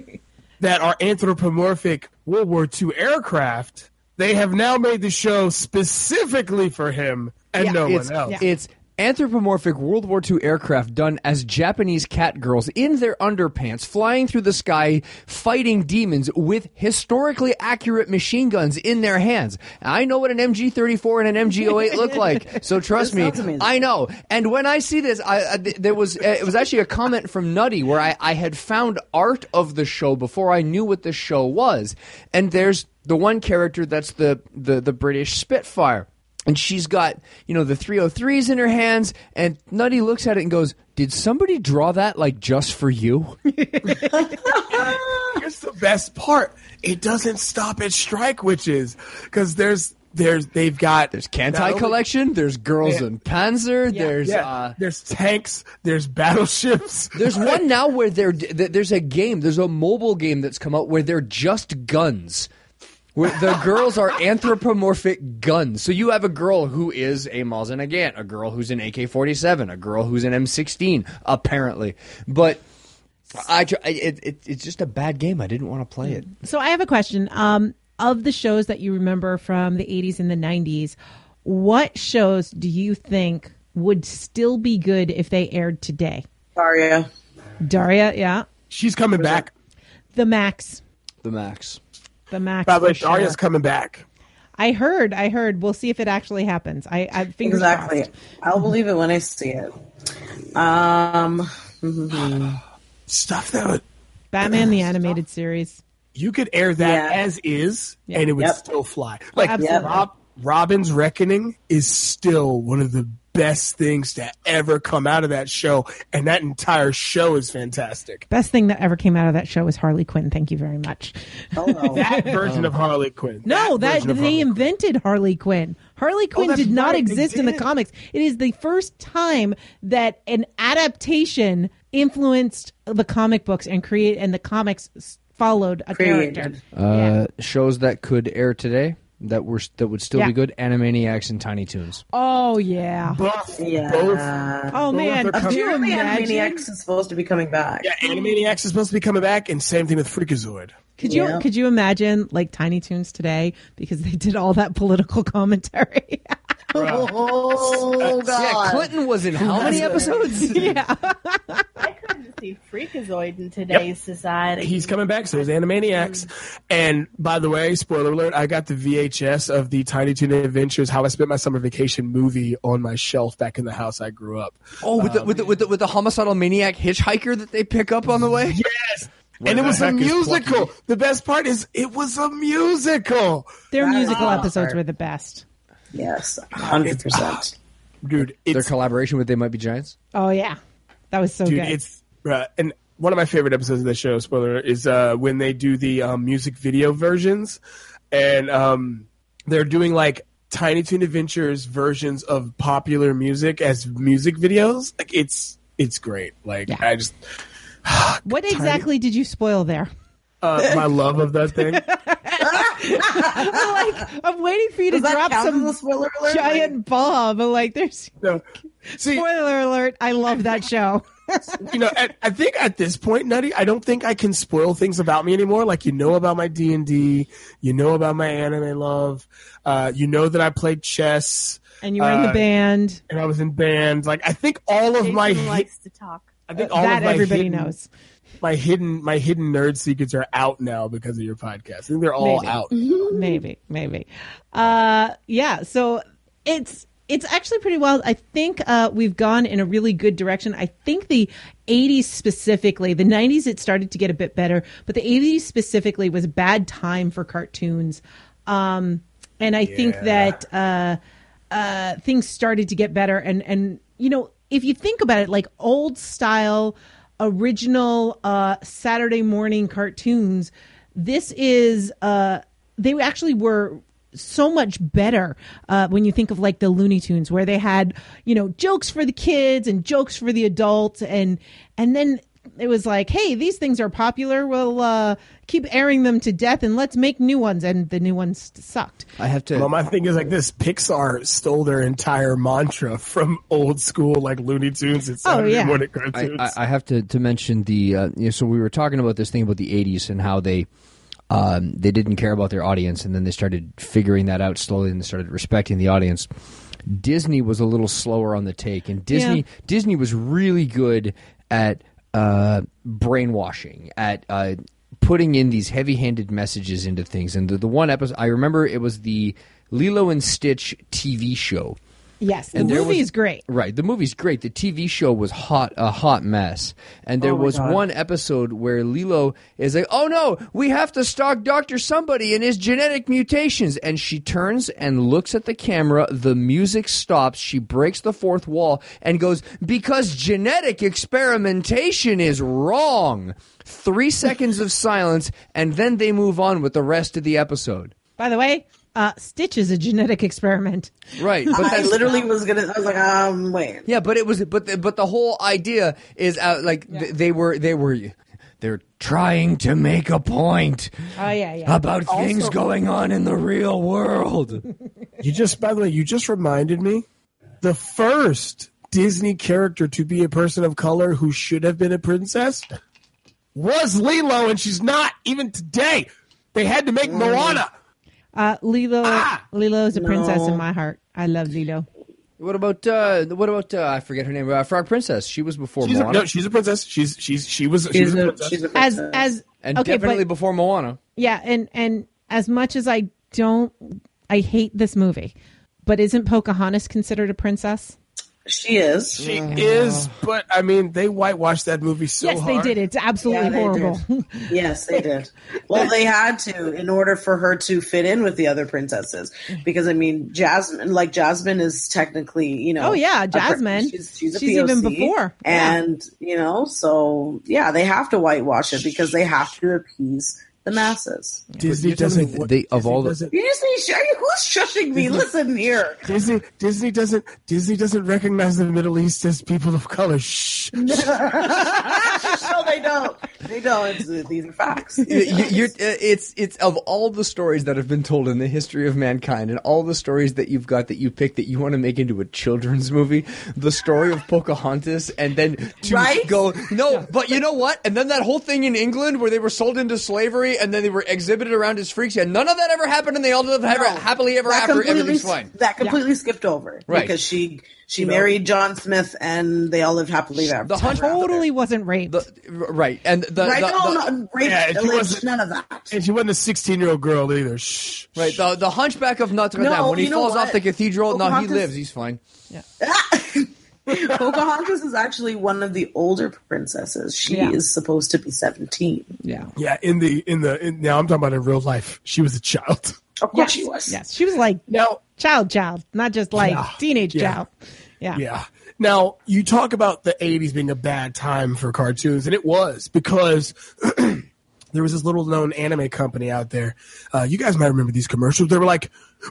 [SPEAKER 6] that are anthropomorphic World War Two aircraft, they have now made the show specifically for him and
[SPEAKER 3] Yeah,
[SPEAKER 6] no
[SPEAKER 8] it's,
[SPEAKER 6] one else.
[SPEAKER 8] It's anthropomorphic World War Two aircraft done as Japanese cat girls in their underpants, flying through the sky, fighting demons with historically accurate machine guns in their hands. I know what an M G thirty-four and an M G oh eight look like, so trust
[SPEAKER 5] This
[SPEAKER 8] me,
[SPEAKER 5] sounds amazing.
[SPEAKER 8] I know. And when I see this, I, I th- there was uh, it was actually a comment from Nutty where I, I had found art of the show before I knew what the show was, and there's the one character that's the the, the British Spitfire. And she's got, you know, the three oh threes in her hands, and Nutty looks at it and goes, "Did somebody draw that, like, just for you?"
[SPEAKER 6] Here's the best part. It doesn't stop at Strike Witches because there's there's they've got
[SPEAKER 8] There's
[SPEAKER 6] not
[SPEAKER 8] Kantai
[SPEAKER 6] only-
[SPEAKER 8] Collection, there's Girls
[SPEAKER 6] Yeah.
[SPEAKER 8] in Panzer, there's...
[SPEAKER 6] Yeah,
[SPEAKER 8] Uh,
[SPEAKER 6] there's tanks, there's battleships.
[SPEAKER 8] There's one now where they're th- there's a game, there's a mobile game that's come out where they're just guns. Where the girls are anthropomorphic guns. So you have a girl who is a Mosin Nagant, a girl who's an A K forty-seven, a girl who's an M sixteen, apparently. But I, tr- it, it, it's just a bad game. I didn't want to play it.
[SPEAKER 3] So I have a question. Um, of the shows that you remember from the eighties and the nineties, what shows do you think would still be good if they aired today?
[SPEAKER 5] Daria.
[SPEAKER 3] Daria, yeah.
[SPEAKER 6] She's coming back.
[SPEAKER 3] The Max.
[SPEAKER 8] The Max.
[SPEAKER 3] The Max.
[SPEAKER 6] By the way,
[SPEAKER 3] for sure.
[SPEAKER 6] Daria's coming back.
[SPEAKER 3] I heard. I heard. We'll see if it actually happens. I, I fingers
[SPEAKER 5] Exactly.
[SPEAKER 3] crossed.
[SPEAKER 5] I'll believe it when I see it. Um,
[SPEAKER 6] Stuff that would,
[SPEAKER 3] Batman the animated series.
[SPEAKER 6] you could air that
[SPEAKER 5] Yeah.
[SPEAKER 6] as is,
[SPEAKER 3] Yeah.
[SPEAKER 6] and it would
[SPEAKER 5] Yep.
[SPEAKER 6] still fly. Like
[SPEAKER 3] absolutely.
[SPEAKER 6] Rob, Robin's Reckoning is still one of the best things to ever come out of that show, and that entire show is fantastic.
[SPEAKER 3] Best thing that ever came out of that show was Harley Quinn. Thank you very much.
[SPEAKER 5] oh no.
[SPEAKER 6] That version of Harley Quinn.
[SPEAKER 3] No, that
[SPEAKER 6] version of
[SPEAKER 3] they
[SPEAKER 6] Harley Quinn.
[SPEAKER 3] invented Harley Quinn. Harley Quinn
[SPEAKER 6] that's
[SPEAKER 3] did not
[SPEAKER 6] right, they
[SPEAKER 3] exist in the
[SPEAKER 6] did.
[SPEAKER 3] comics. It is the first time that an adaptation influenced the comic books and create and the comics s- followed a
[SPEAKER 5] Created.
[SPEAKER 3] character.
[SPEAKER 8] Uh, shows that could air today that were that would still
[SPEAKER 3] Yeah.
[SPEAKER 8] be good: Animaniacs and Tiny Toons.
[SPEAKER 3] Oh yeah.
[SPEAKER 6] Both,
[SPEAKER 5] Yeah.
[SPEAKER 6] both.
[SPEAKER 3] Oh man,
[SPEAKER 6] are
[SPEAKER 3] could you
[SPEAKER 5] Apparently,
[SPEAKER 3] imagine?
[SPEAKER 5] Animaniacs is supposed to be coming back.
[SPEAKER 6] Yeah, Animaniacs is supposed to be coming back, and same thing with Freakazoid.
[SPEAKER 3] Could you
[SPEAKER 5] Yeah.
[SPEAKER 3] could you imagine like Tiny Toons today because they did all that political commentary?
[SPEAKER 5] Oh, God.
[SPEAKER 4] Yeah, Clinton was in how many episodes?
[SPEAKER 3] Yeah.
[SPEAKER 7] I couldn't see Freakazoid in today's society.
[SPEAKER 6] He's coming back, so there's Animaniacs. And by the way, spoiler alert, I got the V H S of the Tiny Toon Adventures How I Spent My Summer Vacation movie on my shelf back in the house I grew up.
[SPEAKER 4] Oh, with the with the, with the with the homicidal maniac hitchhiker that they pick up on the way.
[SPEAKER 6] Yes.
[SPEAKER 2] Where
[SPEAKER 6] and it
[SPEAKER 2] the
[SPEAKER 6] was a
[SPEAKER 2] heck is
[SPEAKER 6] musical.
[SPEAKER 2] Plucky?
[SPEAKER 6] The best part is it was a musical.
[SPEAKER 3] Their
[SPEAKER 5] That is
[SPEAKER 3] musical
[SPEAKER 5] awesome.
[SPEAKER 3] episodes were the best.
[SPEAKER 5] Yes, one hundred percent.
[SPEAKER 6] Dude,
[SPEAKER 4] Their
[SPEAKER 6] it's
[SPEAKER 4] collaboration with They Might Be Giants.
[SPEAKER 3] Oh yeah, that was so
[SPEAKER 6] dude,
[SPEAKER 3] good.
[SPEAKER 6] it's uh, and one of my favorite episodes of the show, spoiler, is uh, when they do the um, music video versions, and um, they're doing like Tiny Toon Adventures versions of popular music as music videos. Like it's it's great. Like
[SPEAKER 3] Yeah.
[SPEAKER 6] I just
[SPEAKER 3] What exactly did you spoil there?
[SPEAKER 6] uh, my love of that thing.
[SPEAKER 3] I'm like, I'm waiting for you to
[SPEAKER 5] Does that
[SPEAKER 3] drop
[SPEAKER 5] count
[SPEAKER 3] some
[SPEAKER 5] as a spoiler alert?
[SPEAKER 3] giant bomb. I'm like, there's
[SPEAKER 6] No. See,
[SPEAKER 3] spoiler alert. I love that show.
[SPEAKER 6] you know, at, I think at this point, Nutty, I don't think I can spoil things about me anymore. Like, you know about my D and D, you know about my anime love, uh, you know that I played chess,
[SPEAKER 3] And you were in the
[SPEAKER 6] Uh,
[SPEAKER 3] band.
[SPEAKER 6] and I was in bands. Like, I think all of
[SPEAKER 7] Jason
[SPEAKER 6] my, hi-
[SPEAKER 7] likes to talk.
[SPEAKER 6] I think all
[SPEAKER 3] That
[SPEAKER 6] of my
[SPEAKER 3] everybody
[SPEAKER 6] hidden,
[SPEAKER 3] knows.
[SPEAKER 6] my hidden, my hidden nerd secrets are out now because of your podcast. I think they're all
[SPEAKER 3] Maybe.
[SPEAKER 6] out.
[SPEAKER 3] Maybe, maybe. Uh, yeah. So it's it's actually pretty wild. I think uh, we've gone in a really good direction. I think the eighties specifically, the nineties it started to get a bit better, but the eighties specifically was a bad time for cartoons. Um, and I think that uh, uh, things started to get better. And and you know, if you think about it, like old style original uh, Saturday morning cartoons, this is uh, they actually were so much better uh, when you think of like the Looney Tunes, where they had, you know, jokes for the kids and jokes for the adults, and and then it was like, hey, these things are popular, we'll uh, keep airing them to death and let's make new ones, and the new ones sucked.
[SPEAKER 4] I have to.
[SPEAKER 6] Well, my thing is like this: Pixar stole their entire mantra from old school like Looney Tunes and Saturday
[SPEAKER 3] yeah.
[SPEAKER 6] morning
[SPEAKER 4] I,
[SPEAKER 6] cartoons.
[SPEAKER 4] I, I have to, to mention the uh, you know, so we were talking about this thing about the eighties and how they um, they didn't care about their audience, and then they started figuring that out slowly, and they started respecting the audience. Disney was a little slower on the take, and Disney
[SPEAKER 3] Yeah.
[SPEAKER 4] Disney was really good at uh, brainwashing, at uh, putting in these heavy-handed messages into things. And the, the one episode I remember, it was the Lilo and Stitch T V show.
[SPEAKER 3] Yes, the
[SPEAKER 4] And there
[SPEAKER 3] movie
[SPEAKER 4] was-
[SPEAKER 3] is great.
[SPEAKER 4] Right, the movie's great. The T V show was hot, a hot mess. And there
[SPEAKER 5] Oh my
[SPEAKER 4] was
[SPEAKER 5] God.
[SPEAKER 4] one episode where Lilo is like, "Oh no, we have to stalk Doctor Somebody and his genetic mutations." And she turns and looks at the camera. The music stops. She breaks the fourth wall and goes, "Because genetic experimentation is wrong." Three seconds of silence, and then they move on with the rest of the episode.
[SPEAKER 3] By the way, uh, Stitch is a genetic experiment.
[SPEAKER 4] Right, but
[SPEAKER 5] I
[SPEAKER 4] that's
[SPEAKER 5] literally was gonna. I was like, um, wait.
[SPEAKER 4] Yeah, but it was, but the, but the whole idea is uh, like th- they were, they were, they're trying to make a point
[SPEAKER 3] Oh yeah, yeah.
[SPEAKER 4] about things going on in the real world.
[SPEAKER 6] You just, by the way, you just reminded me the first Disney character to be a person of color who should have been a princess was Lilo, and she's not even today. They had to make Moana.
[SPEAKER 3] Uh, Lilo,
[SPEAKER 6] Ah!
[SPEAKER 3] Lilo is a princess
[SPEAKER 5] No.
[SPEAKER 3] in my heart. I love Lilo.
[SPEAKER 4] What about, uh, what about, uh, I forget her name, uh, Frog Princess? She was before
[SPEAKER 6] She's a,
[SPEAKER 4] Moana,
[SPEAKER 6] no, she's a princess. She's she's she was she
[SPEAKER 5] She's
[SPEAKER 6] was a
[SPEAKER 5] a,
[SPEAKER 6] princess.
[SPEAKER 5] she's a
[SPEAKER 3] As
[SPEAKER 5] princess.
[SPEAKER 3] as
[SPEAKER 4] and
[SPEAKER 3] okay,
[SPEAKER 4] definitely
[SPEAKER 3] but
[SPEAKER 4] before Moana.
[SPEAKER 3] yeah, and and as much as I don't, I hate this movie, but isn't Pocahontas considered a princess?
[SPEAKER 5] she is.
[SPEAKER 6] She is, but I mean, they whitewashed that movie so
[SPEAKER 3] yes,
[SPEAKER 6] hard.
[SPEAKER 3] they did. It's absolutely
[SPEAKER 5] Yeah, they
[SPEAKER 3] horrible.
[SPEAKER 5] did. Yes, they did. Well, they had to in order for her to fit in with the other princesses. Because I mean, Jasmine, like Jasmine, is technically, you know.
[SPEAKER 3] Oh, yeah,
[SPEAKER 5] a pr-
[SPEAKER 3] Jasmine.
[SPEAKER 5] she's she's, a
[SPEAKER 3] She's
[SPEAKER 5] P O C,
[SPEAKER 3] even before. Yeah.
[SPEAKER 5] and you know, so yeah, they have to whitewash it because they have to appease the masses.
[SPEAKER 6] Disney
[SPEAKER 4] You're telling me
[SPEAKER 6] doesn't.
[SPEAKER 4] they- of
[SPEAKER 6] Disney
[SPEAKER 4] all the-
[SPEAKER 6] doesn't-
[SPEAKER 5] You just need. Who's shushing me? Listen here.
[SPEAKER 6] Disney Disney doesn't Disney doesn't recognize the Middle East as people of color. Shh.
[SPEAKER 5] No, they don't. They don't. It's, these are facts.
[SPEAKER 4] You- you- you're, uh, it's it's of all the stories that have been told in the history of mankind, and all the stories that you've got that you pick that you want to make into a children's movie. The story of Pocahontas, and then to
[SPEAKER 5] Right?
[SPEAKER 4] go no, but you know what? And then that whole thing in England where they were sold into slavery, and then they were exhibited around as freaks. Yeah, none of that ever happened, and they all lived ever,
[SPEAKER 5] No,
[SPEAKER 4] happily ever
[SPEAKER 5] that
[SPEAKER 4] after.
[SPEAKER 5] completely
[SPEAKER 4] Everything's
[SPEAKER 5] s-
[SPEAKER 4] fine.
[SPEAKER 5] That completely skipped over
[SPEAKER 4] Right.
[SPEAKER 5] because she she married John Smith and they all lived happily ever.
[SPEAKER 4] The hunch-
[SPEAKER 3] Totally wasn't raped.
[SPEAKER 4] The, right, and the,
[SPEAKER 5] right?
[SPEAKER 4] the,
[SPEAKER 5] no,
[SPEAKER 4] the-
[SPEAKER 5] no, rape,
[SPEAKER 6] Yeah, she
[SPEAKER 5] alleged,
[SPEAKER 6] wasn't-
[SPEAKER 5] none of that.
[SPEAKER 6] And she wasn't a sixteen-year-old girl either. Shh.
[SPEAKER 4] right, the the Hunchback of Notre Dame.
[SPEAKER 5] No,
[SPEAKER 4] When he
[SPEAKER 5] you know
[SPEAKER 4] falls
[SPEAKER 5] what?
[SPEAKER 4] off the cathedral, no, he
[SPEAKER 5] Pocahontas-
[SPEAKER 4] lives. He's fine.
[SPEAKER 5] Pocahontas is actually one of the older princesses. She
[SPEAKER 3] Yeah.
[SPEAKER 5] is supposed to be seventeen.
[SPEAKER 3] Yeah.
[SPEAKER 6] Yeah, in the in the in, now I'm talking about in real life. She was a child.
[SPEAKER 5] Of course
[SPEAKER 3] Yes.
[SPEAKER 5] she was.
[SPEAKER 3] Yes. She was like
[SPEAKER 6] Now,
[SPEAKER 3] child, child, not just like
[SPEAKER 6] Yeah.
[SPEAKER 3] teenage
[SPEAKER 6] Yeah.
[SPEAKER 3] child. Yeah.
[SPEAKER 6] yeah. Now you talk about the eighties being a bad time for cartoons, and it was because there was this little known anime company out there. Uh, you guys might remember these commercials. They were like,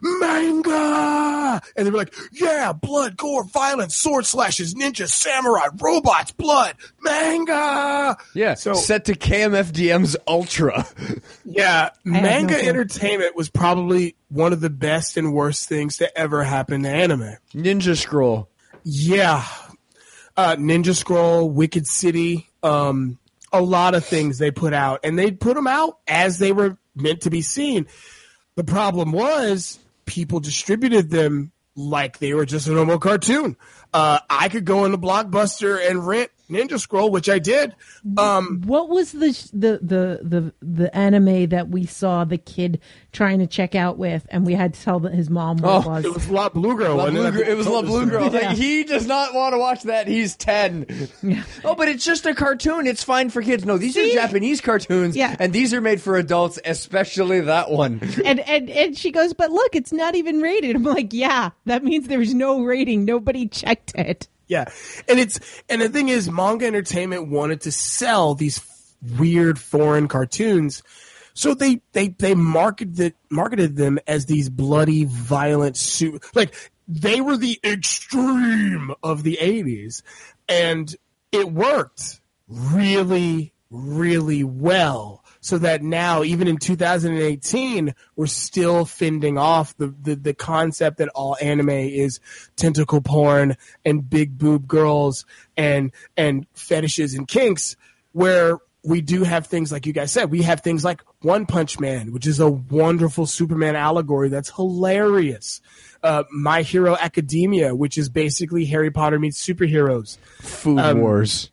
[SPEAKER 6] manga! And they were like, yeah, blood, gore, violence, sword slashes, ninja, samurai, robots, blood, manga!
[SPEAKER 4] Yeah,
[SPEAKER 6] So-
[SPEAKER 4] set to K M F D M's Ultra.
[SPEAKER 6] Yeah,
[SPEAKER 3] have
[SPEAKER 6] manga
[SPEAKER 3] no clue.
[SPEAKER 6] entertainment was probably one of the best and worst things to ever happen to anime.
[SPEAKER 4] Ninja Scroll.
[SPEAKER 6] Yeah. Uh, Ninja Scroll, Wicked City, um, a lot of things they put out, and they put them out as they were meant to be seen. The problem was people distributed them like they were just a normal cartoon. Uh, I could go into Blockbuster and rent Ninja Scroll, which I did. Um,
[SPEAKER 3] What was the the the the the anime that we saw the kid trying to check out with, and we had to tell the- his mom what
[SPEAKER 4] Oh,
[SPEAKER 3] it was?
[SPEAKER 6] it was La Blue Girl.
[SPEAKER 4] La
[SPEAKER 6] wasn't
[SPEAKER 4] Blue
[SPEAKER 6] it? I
[SPEAKER 4] Gr-
[SPEAKER 6] think
[SPEAKER 4] it was
[SPEAKER 6] I
[SPEAKER 4] La
[SPEAKER 6] told
[SPEAKER 4] Blue
[SPEAKER 6] this
[SPEAKER 4] Girl.
[SPEAKER 6] story.
[SPEAKER 4] Like, he does not want to watch that. He's ten.
[SPEAKER 3] Yeah.
[SPEAKER 4] Oh, but it's just a cartoon. It's fine for kids. No, these
[SPEAKER 3] See?
[SPEAKER 4] are Japanese cartoons,
[SPEAKER 3] Yeah.
[SPEAKER 4] and these are made for adults, especially that one.
[SPEAKER 3] and, and and she goes, but look, it's not even rated. I'm like, yeah, that means there's no rating. Nobody checked it.
[SPEAKER 6] Yeah, and it's and the thing is, manga entertainment wanted to sell these f- weird foreign cartoons, so they they they marketed marketed them as these bloody, violent, su- like they were the extreme of the eighties, and it worked really, really well. So that now, even in two thousand eighteen, we're still fending off the, the, the concept that all anime is tentacle porn and big boob girls and and fetishes and kinks, where we do have things like you guys said. We have things like One Punch Man, which is a wonderful Superman allegory that's hilarious. Uh, My Hero Academia, which is basically Harry Potter meets superheroes.
[SPEAKER 4] Food
[SPEAKER 6] Um,
[SPEAKER 4] Wars.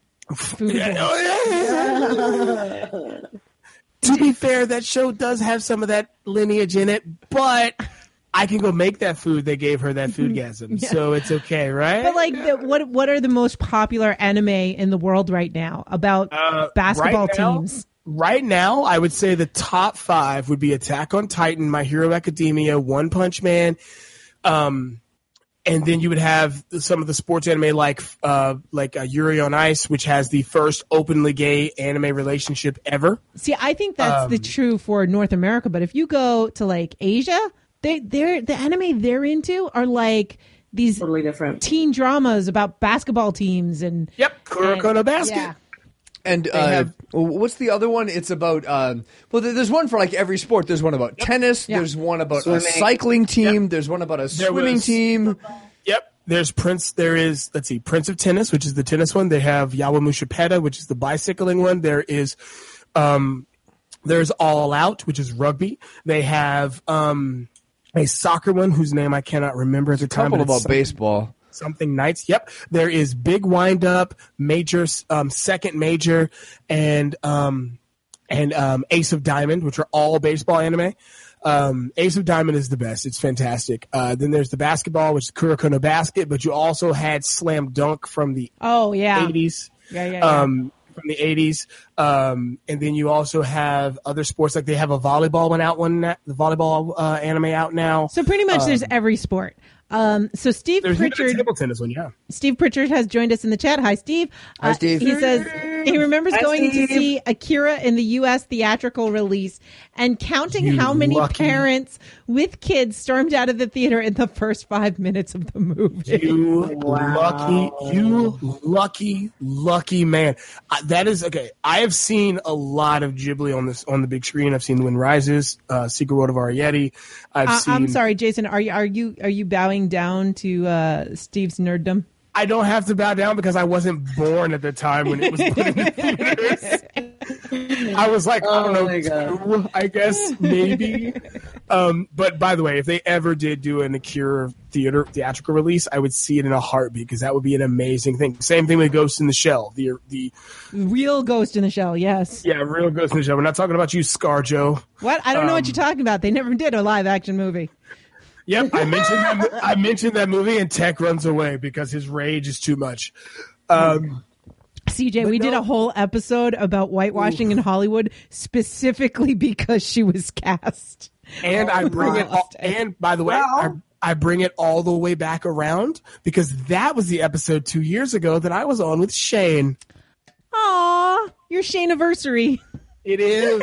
[SPEAKER 6] To be fair, that show does have some of that lineage in it, but I can go make that food. They gave her that foodgasm, so it's okay, right?
[SPEAKER 3] But like, the, what what are the most popular anime in the world right now about
[SPEAKER 6] Uh,
[SPEAKER 3] basketball
[SPEAKER 6] right now-
[SPEAKER 3] teams?
[SPEAKER 6] Right now, I would say the top five would be Attack on Titan, My Hero Academia, One Punch Man, um, and then you would have some of the sports anime like uh, like uh, Yuri on Ice, which has the first openly gay anime relationship ever.
[SPEAKER 3] See, I think that's
[SPEAKER 6] Um,
[SPEAKER 3] the true for North America. But if you go to like Asia, they they're the anime they're into are like these
[SPEAKER 5] Totally different.
[SPEAKER 3] teen dramas about basketball teams and
[SPEAKER 6] Yep, Kuroko no Basket.
[SPEAKER 3] yeah.
[SPEAKER 4] And uh,
[SPEAKER 6] have-
[SPEAKER 4] what's the other one? It's about um, well, there- there's one for like every sport. There's one about tennis.
[SPEAKER 3] Yeah.
[SPEAKER 4] There's one about
[SPEAKER 5] Swimming.
[SPEAKER 4] a cycling team. There's one about a
[SPEAKER 6] There
[SPEAKER 4] swimming
[SPEAKER 6] was-
[SPEAKER 4] team.
[SPEAKER 6] Yep. There's Prince. There is, let's see, Prince of Tennis, which is the tennis one. They have Yawamusha Peta, which is the bicycling one. There is, um, there's All Out, which is rugby. They have um, a soccer one whose name I cannot remember at the time.
[SPEAKER 4] Couple
[SPEAKER 6] but it's
[SPEAKER 4] about
[SPEAKER 6] something-
[SPEAKER 4] baseball.
[SPEAKER 6] Something Knights. Yep. There is Big Wind Up, Major, um, Second Major, and um, and um, Ace of Diamond, which are all baseball anime. Um, Ace of Diamond is the best. It's fantastic. Uh, then there's the basketball, which is Kuroko no Basket, but you also had Slam Dunk from the
[SPEAKER 3] Oh yeah,
[SPEAKER 6] eighties.
[SPEAKER 3] yeah, yeah. yeah.
[SPEAKER 6] Um, from the eighties. Um, and then you also have other sports, like they have a volleyball one out one, the volleyball uh, anime out now.
[SPEAKER 3] so pretty much, there's every sport. Um, so Steve
[SPEAKER 6] There's even a
[SPEAKER 3] Pritchard,
[SPEAKER 6] table tennis one, yeah.
[SPEAKER 3] Steve Pritchard has joined us in the chat. Hi, Steve.
[SPEAKER 4] Hi,
[SPEAKER 3] Uh,
[SPEAKER 4] Steve.
[SPEAKER 3] He says He remembers
[SPEAKER 5] Hi,
[SPEAKER 3] going
[SPEAKER 5] Steve.
[SPEAKER 3] to see Akira in the U S theatrical release and counting
[SPEAKER 6] You
[SPEAKER 3] how many
[SPEAKER 6] lucky-
[SPEAKER 3] parents with kids stormed out of the theater in the first five minutes of the movie.
[SPEAKER 6] You
[SPEAKER 5] Wow.
[SPEAKER 6] lucky, you lucky, lucky man. Uh, that is okay. I have seen a lot of Ghibli on this on the big screen. I've seen The Wind Rises, uh, Secret World of Arrietty. I've
[SPEAKER 3] Uh,
[SPEAKER 6] seen.
[SPEAKER 3] I'm sorry, Jason. Are you are you are you bowing down to uh, Steve's nerddom?
[SPEAKER 6] I don't have to bow down because I wasn't born at the time when it was put in the theaters. I was like, I
[SPEAKER 5] Oh
[SPEAKER 6] don't
[SPEAKER 5] my
[SPEAKER 6] know,
[SPEAKER 5] God.
[SPEAKER 6] two, I guess, maybe. Um, but by the way, if they ever did do an Akira theater theatrical release, I would see it in a heartbeat because that would be an amazing thing. Same thing with Ghost in the Shell. The the
[SPEAKER 3] Real Ghost in the Shell, yes.
[SPEAKER 6] yeah, real Ghost in the Shell. We're not talking about you, ScarJo.
[SPEAKER 3] What? I don't know what
[SPEAKER 6] Um,
[SPEAKER 3] you're talking about. They never did a live action movie.
[SPEAKER 6] Yep, I mentioned that. mo- I mentioned that movie, and Tech runs away because his rage is too much. Um,
[SPEAKER 3] C J, we did
[SPEAKER 6] no-
[SPEAKER 3] a whole episode about whitewashing in Hollywood specifically because she was cast.
[SPEAKER 6] and I bring it. All,
[SPEAKER 3] lost.
[SPEAKER 6] and by the way,
[SPEAKER 5] Well-
[SPEAKER 6] I, I bring it all the way back around because that was the episode two years ago that I was on with Shane.
[SPEAKER 3] Aw, your Shane-iversary.
[SPEAKER 6] It is.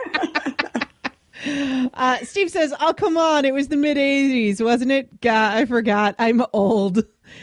[SPEAKER 3] Uh, Steve says, oh, come on. It was the mid-eighties, wasn't it? God, I forgot. I'm old.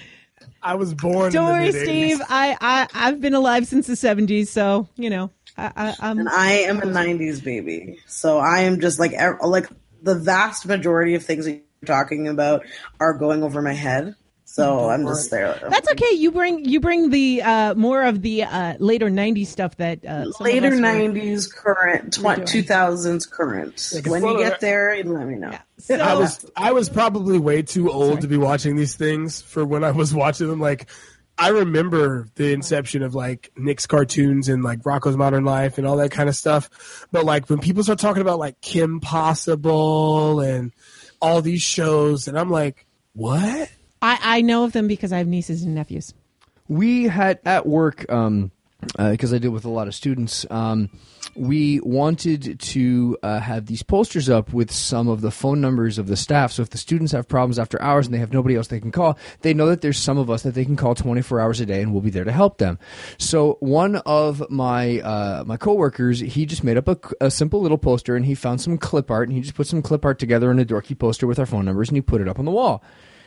[SPEAKER 6] I was born.
[SPEAKER 3] Don't
[SPEAKER 6] in the
[SPEAKER 3] worry,
[SPEAKER 6] mid-eighties.
[SPEAKER 3] Steve. I, I, I've been alive since the seventies, so, you know. I, I, I'm,
[SPEAKER 5] And I am a nineties baby, so I am just like ev- like the vast majority of things that you're talking about are going over my head. So I'm just there.
[SPEAKER 3] That's okay. You bring you bring the uh, more of the uh, later nineties stuff that uh, some of
[SPEAKER 5] Later
[SPEAKER 3] us were-
[SPEAKER 5] nineties, current,
[SPEAKER 3] doing.
[SPEAKER 5] two thousands, current.
[SPEAKER 6] Like a
[SPEAKER 5] When you
[SPEAKER 6] photo-
[SPEAKER 5] get there, you let me know.
[SPEAKER 3] So,
[SPEAKER 6] I was I was probably way too old to be watching these things for when I was watching them. Like, I remember the inception of like Nick's cartoons and like Rocko's Modern Life and all that kind of stuff. But like when people start talking about like Kim Possible and all these shows, and I'm like, what?
[SPEAKER 3] I, I know of them because I have nieces and nephews.
[SPEAKER 4] We had at work, um, because I deal with a lot of students, um, we wanted to uh, have these posters up with some of the phone numbers of the staff. So if the students have problems after hours and they have nobody else they can call, they know that there's some of us that they can call twenty-four hours a day and we'll be there to help them. So one of my uh, my coworkers, he just made up a, a simple little poster and he found some clip art and he just put some clip art together in a dorky poster with our phone numbers and he put it up on the wall.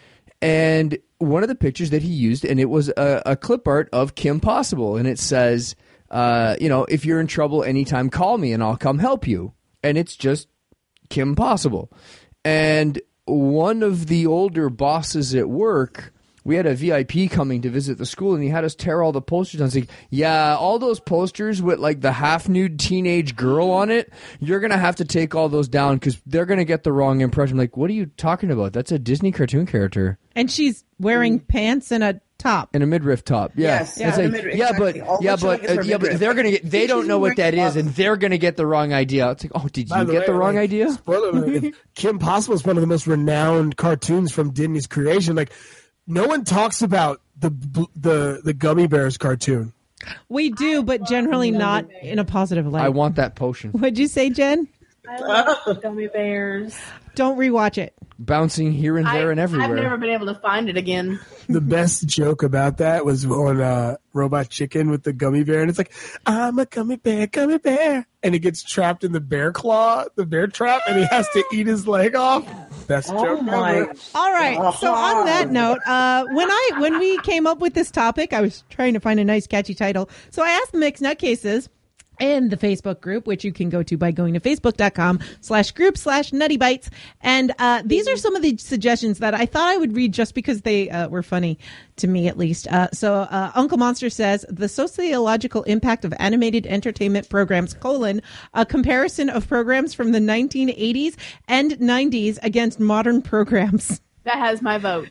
[SPEAKER 4] And one of the pictures that he used, and it was a, a clip art of Kim Possible, and it says, uh, you know, if you're in trouble anytime, call me and I'll come help you. And it's just Kim Possible. And one of the older bosses at work, we had a V I P coming to visit the school, and he had us tear all the posters down. He's like, yeah, all those posters with like the half-nude teenage girl on it, you're going to have to take all those down because they're going to get the wrong impression. I'm like, what are you talking about? That's a Disney cartoon character.
[SPEAKER 3] And she's wearing pants and a top.
[SPEAKER 4] And a midriff top, yeah.
[SPEAKER 5] Yes,
[SPEAKER 4] It's
[SPEAKER 5] yeah,
[SPEAKER 4] like,
[SPEAKER 5] the midriff,
[SPEAKER 4] yeah,
[SPEAKER 5] exactly.
[SPEAKER 4] but
[SPEAKER 5] All
[SPEAKER 4] yeah,
[SPEAKER 5] the children
[SPEAKER 4] but
[SPEAKER 5] get
[SPEAKER 4] uh,
[SPEAKER 5] their
[SPEAKER 4] yeah, but
[SPEAKER 5] midriff.
[SPEAKER 4] they're gonna get. They
[SPEAKER 5] She's
[SPEAKER 4] don't know what that
[SPEAKER 5] wearing
[SPEAKER 4] is, and they're gonna get the wrong idea. It's like, oh, did
[SPEAKER 6] By
[SPEAKER 4] you
[SPEAKER 6] the
[SPEAKER 4] get
[SPEAKER 6] way,
[SPEAKER 4] the wrong
[SPEAKER 6] like,
[SPEAKER 4] idea?
[SPEAKER 6] Spoiler alert, if Kim Possible is one of the most renowned cartoons from Disney's creation. Like, no one talks about the the the Gummy Bears cartoon.
[SPEAKER 3] We do, but generally not in a positive light.
[SPEAKER 4] I want that potion.
[SPEAKER 3] What'd you say, Jen?
[SPEAKER 7] I love gummy bears.
[SPEAKER 3] Don't rewatch it.
[SPEAKER 4] Bouncing here and there
[SPEAKER 7] I,
[SPEAKER 4] and everywhere.
[SPEAKER 7] I've never been able to find it again.
[SPEAKER 6] The best joke about that was on uh, Robot Chicken with the gummy bear, and it's like, I'm a gummy bear, gummy bear, and he gets trapped in the bear claw, the bear trap, and he has to eat his leg off. Best
[SPEAKER 5] Oh
[SPEAKER 6] joke
[SPEAKER 5] my!
[SPEAKER 6] ever.
[SPEAKER 3] All right. So on that note, uh, when I when we came up with this topic, I was trying to find a nice, catchy title. So I asked the Mixed Nutcases in the Facebook group, which you can go to by going to facebook.com slash group slash nutty bites. And uh, these are some of the suggestions that I thought I would read just because they uh, were funny to me, at least. Uh, so uh, Uncle Monster says, the sociological impact of animated entertainment programs, colon, a comparison of programs from the nineteen eighties and nineties against modern programs.
[SPEAKER 7] That has my vote.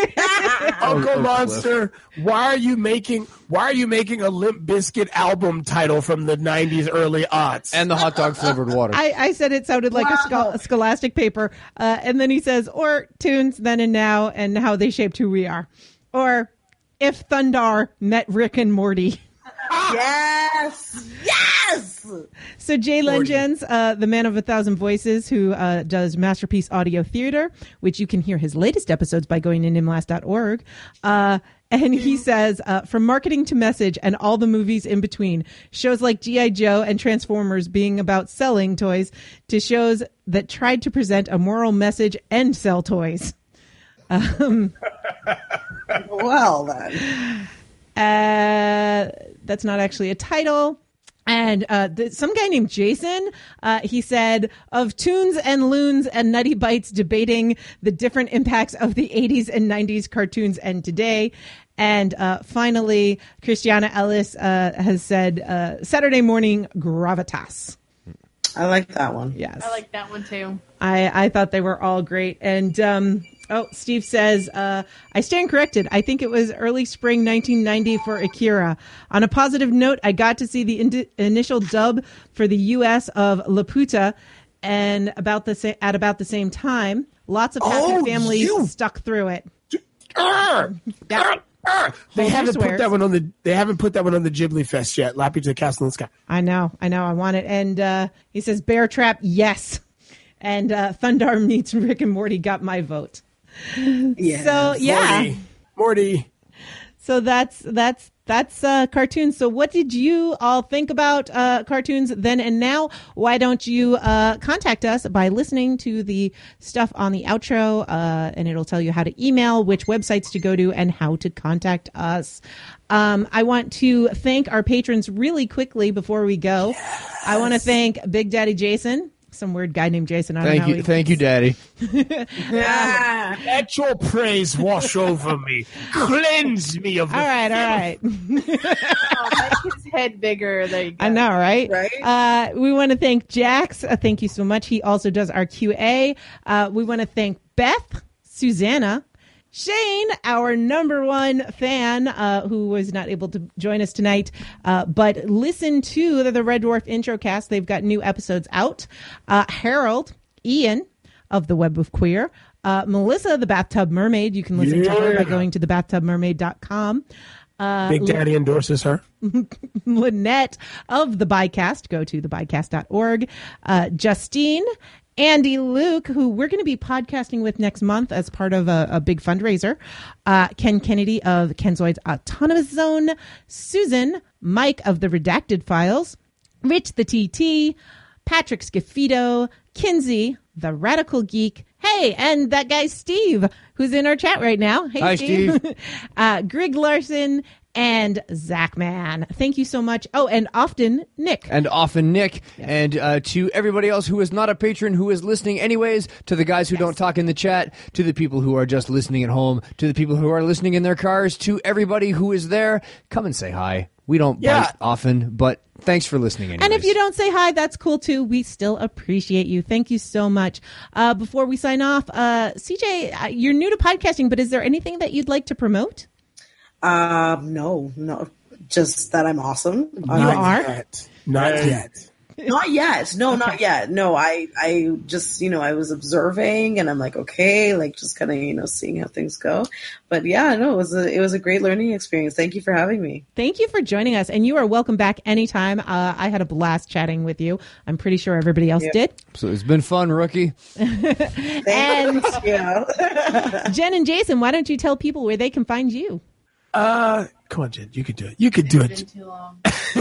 [SPEAKER 6] Uncle
[SPEAKER 4] oh,
[SPEAKER 6] Monster, why are you making why are you making a Limp Bizkit album title from the nineties, early aughts?
[SPEAKER 4] And the hot dog flavored water.
[SPEAKER 3] I, I said it sounded like a, schol- a scholastic paper. Uh, and then he says, or tunes then and now and how they shaped who we are. Or if Thundar met Rick and Morty.
[SPEAKER 5] Yes, yes.
[SPEAKER 3] So Jay Lengens, uh, the man of a thousand voices, who uh, does Masterpiece Audio Theater, which you can hear his latest episodes by going to nimlast dot org. Uh, and he says, uh, from marketing to message and all the movies in between, shows like G I. Joe and Transformers being about selling toys to shows that tried to present a moral message and sell toys. Um,
[SPEAKER 5] well, then.
[SPEAKER 3] Uh, that's not actually a title. And uh, th- some guy named Jason, uh, he said, of Toons and Loons and Nutty Bites debating the different impacts of the eighties and nineties cartoons and today. And uh, finally, Christiana Ellis uh, has said, uh, Saturday morning gravitas.
[SPEAKER 5] I like that one.
[SPEAKER 3] Yes.
[SPEAKER 7] I like that one too.
[SPEAKER 3] I, I thought they were all great. And um, oh, Steve says, uh, I stand corrected. I think it was early spring nineteen ninety for Akira. On a positive note, I got to see the in- initial dub for the U S of Laputa, and about the sa- at about the same time, lots of happy
[SPEAKER 6] Oh,
[SPEAKER 3] families
[SPEAKER 6] you-
[SPEAKER 3] stuck through it.
[SPEAKER 6] Arr!
[SPEAKER 3] Yeah.
[SPEAKER 6] Arr! They
[SPEAKER 3] Hold your
[SPEAKER 6] haven't put
[SPEAKER 3] swears.
[SPEAKER 6] that one on the. They haven't put that one on the Ghibli Fest yet. Lappy to the Castle in the Sky.
[SPEAKER 3] I know, I know, I want it. And uh, he says, Bear Trap, yes. And uh, Thundar meets Rick and Morty got my vote.
[SPEAKER 5] Yeah.
[SPEAKER 3] So yeah.
[SPEAKER 6] Morty. Morty.
[SPEAKER 3] So that's that's that's uh, cartoons. So what did you all think about uh, cartoons then and now? Why don't you uh, contact us by listening to the stuff on the outro, uh, and it'll tell you how to email, which websites to go to, and how to contact us. Um, I want to thank our patrons really quickly before we go. Yes. I want to thank Big Daddy Jason. Some weird guy named Jason. I don't
[SPEAKER 4] Thank
[SPEAKER 3] know
[SPEAKER 4] you,
[SPEAKER 3] how he-
[SPEAKER 4] thank you, Daddy.
[SPEAKER 5] Yeah.
[SPEAKER 6] Let your praise wash over me. Cleanse me of the.
[SPEAKER 3] All right, all right.
[SPEAKER 7] Oh, make his head bigger. There you go.
[SPEAKER 3] I know, right?
[SPEAKER 5] Right?
[SPEAKER 3] Uh, we want to thank Jax. Uh, thank you so much. He also does our Q A. Uh, we want to thank Beth, Susanna, Shane, our number one fan, uh, who was not able to join us tonight, uh, but listen to the, the Red Dwarf Introcast. They've got new episodes out. Uh, Harold, Ian of the Web of Queer, uh, Melissa, the Bathtub Mermaid. You can listen to her by
[SPEAKER 6] Yeah.
[SPEAKER 3] going to the bathtub mermaid dot com. Uh,
[SPEAKER 6] Big Daddy endorses her.
[SPEAKER 3] Lynette of the Bycast. Go to the bycast dot org. Uh, Justine, Andy Luke, who we're going to be podcasting with next month as part of a, a big fundraiser. Uh, Ken Kennedy of Kenzoid's Autonomous Zone. Susan, Mike of the Redacted Files. Rich the T T. Patrick Scafito. Kinsey, the Radical Geek. Hey, and that guy Steve, who's in our chat right now. Hey,
[SPEAKER 4] Hi,
[SPEAKER 3] Steve.
[SPEAKER 4] Steve.
[SPEAKER 3] uh, Greg Larson and Zach Man. Thank you so much. Oh, and often Nick.
[SPEAKER 4] And often Nick. And uh, to everybody else who is not a patron, who is listening anyways, to the guys who don't talk in the chat, to the people who are just listening at home, to the people who are listening in their cars, to everybody who is there, come and say hi. We don't
[SPEAKER 6] Yeah.
[SPEAKER 4] bite often, but thanks for listening anyways.
[SPEAKER 3] And if you don't say hi, that's cool too. We still appreciate you. Thank you so much. Uh, before we sign off, uh, C J, uh, you're new to podcasting, but is there anything that you'd like to promote?
[SPEAKER 5] Um, no, no, just that I'm awesome.
[SPEAKER 3] You
[SPEAKER 5] Um,
[SPEAKER 3] are?
[SPEAKER 6] Yet. Not yet.
[SPEAKER 5] Not yet. No, not yet. No, I, I just, you know, I was observing and I'm like, okay, like just kind of, you know, seeing how things go. But yeah, no, it was a, it was a great learning experience. Thank you for having me.
[SPEAKER 3] Thank you for joining us, and you are welcome back anytime. Uh, I had a blast chatting with you. I'm pretty sure everybody else
[SPEAKER 5] Yeah.
[SPEAKER 3] did.
[SPEAKER 4] So it's been fun, rookie.
[SPEAKER 3] And
[SPEAKER 5] Yeah.
[SPEAKER 3] Jen and Jason, why don't you tell people where they can find you?
[SPEAKER 6] Uh, come on, Jen. You could do it. You could do
[SPEAKER 7] It's
[SPEAKER 6] it.
[SPEAKER 7] been too long.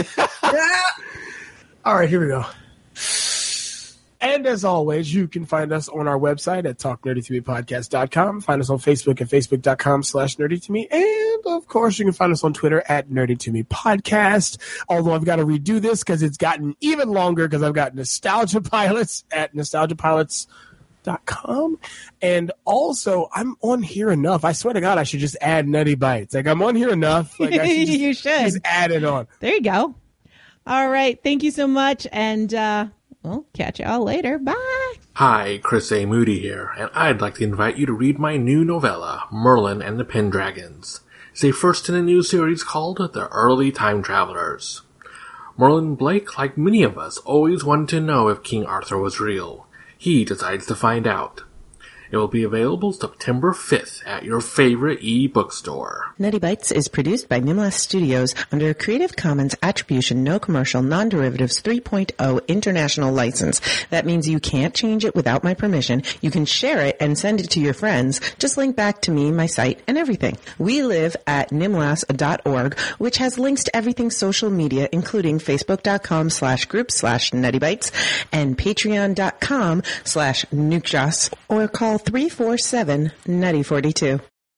[SPEAKER 6] All right, here we go. And as always, you can find us on our website at talk nerdy to me podcast dot com. Find us on Facebook at facebook dot com slash nerdy to me. And of course, you can find us on Twitter at nerdy to me podcast. Although I've got to redo this because it's gotten even longer because I've got Nostalgia Pilots at nostalgia pilots dot com. And also, I'm on here enough. I swear to God, I should just add Nutty Bites. Like, I'm on here enough. Like, I should just,
[SPEAKER 3] You should.
[SPEAKER 6] just add it on.
[SPEAKER 3] There you go. All right. Thank you so much. And uh, we'll catch you all later. Bye.
[SPEAKER 9] Hi, Chris A. Moody here, and I'd like to invite you to read my new novella, Merlin and the Pendragons. It's a first in a new series called The Early Time Travelers. Merlin Blake, like many of us, always wanted to know if King Arthur was real. He decides to find out. It will be available September fifth at your favorite e-bookstore.
[SPEAKER 10] Nutty Bites is produced by Nimlas Studios under a Creative Commons Attribution No Commercial Non-Derivatives three point oh International License. That means you can't change it without my permission. You can share it and send it to your friends. Just link back to me, my site, and everything. We live at nimlas dot org, which has links to everything social media, including facebook.com slash group slash nuttybites and patreon.com slash nukjas, or call three four seven nutty forty-two.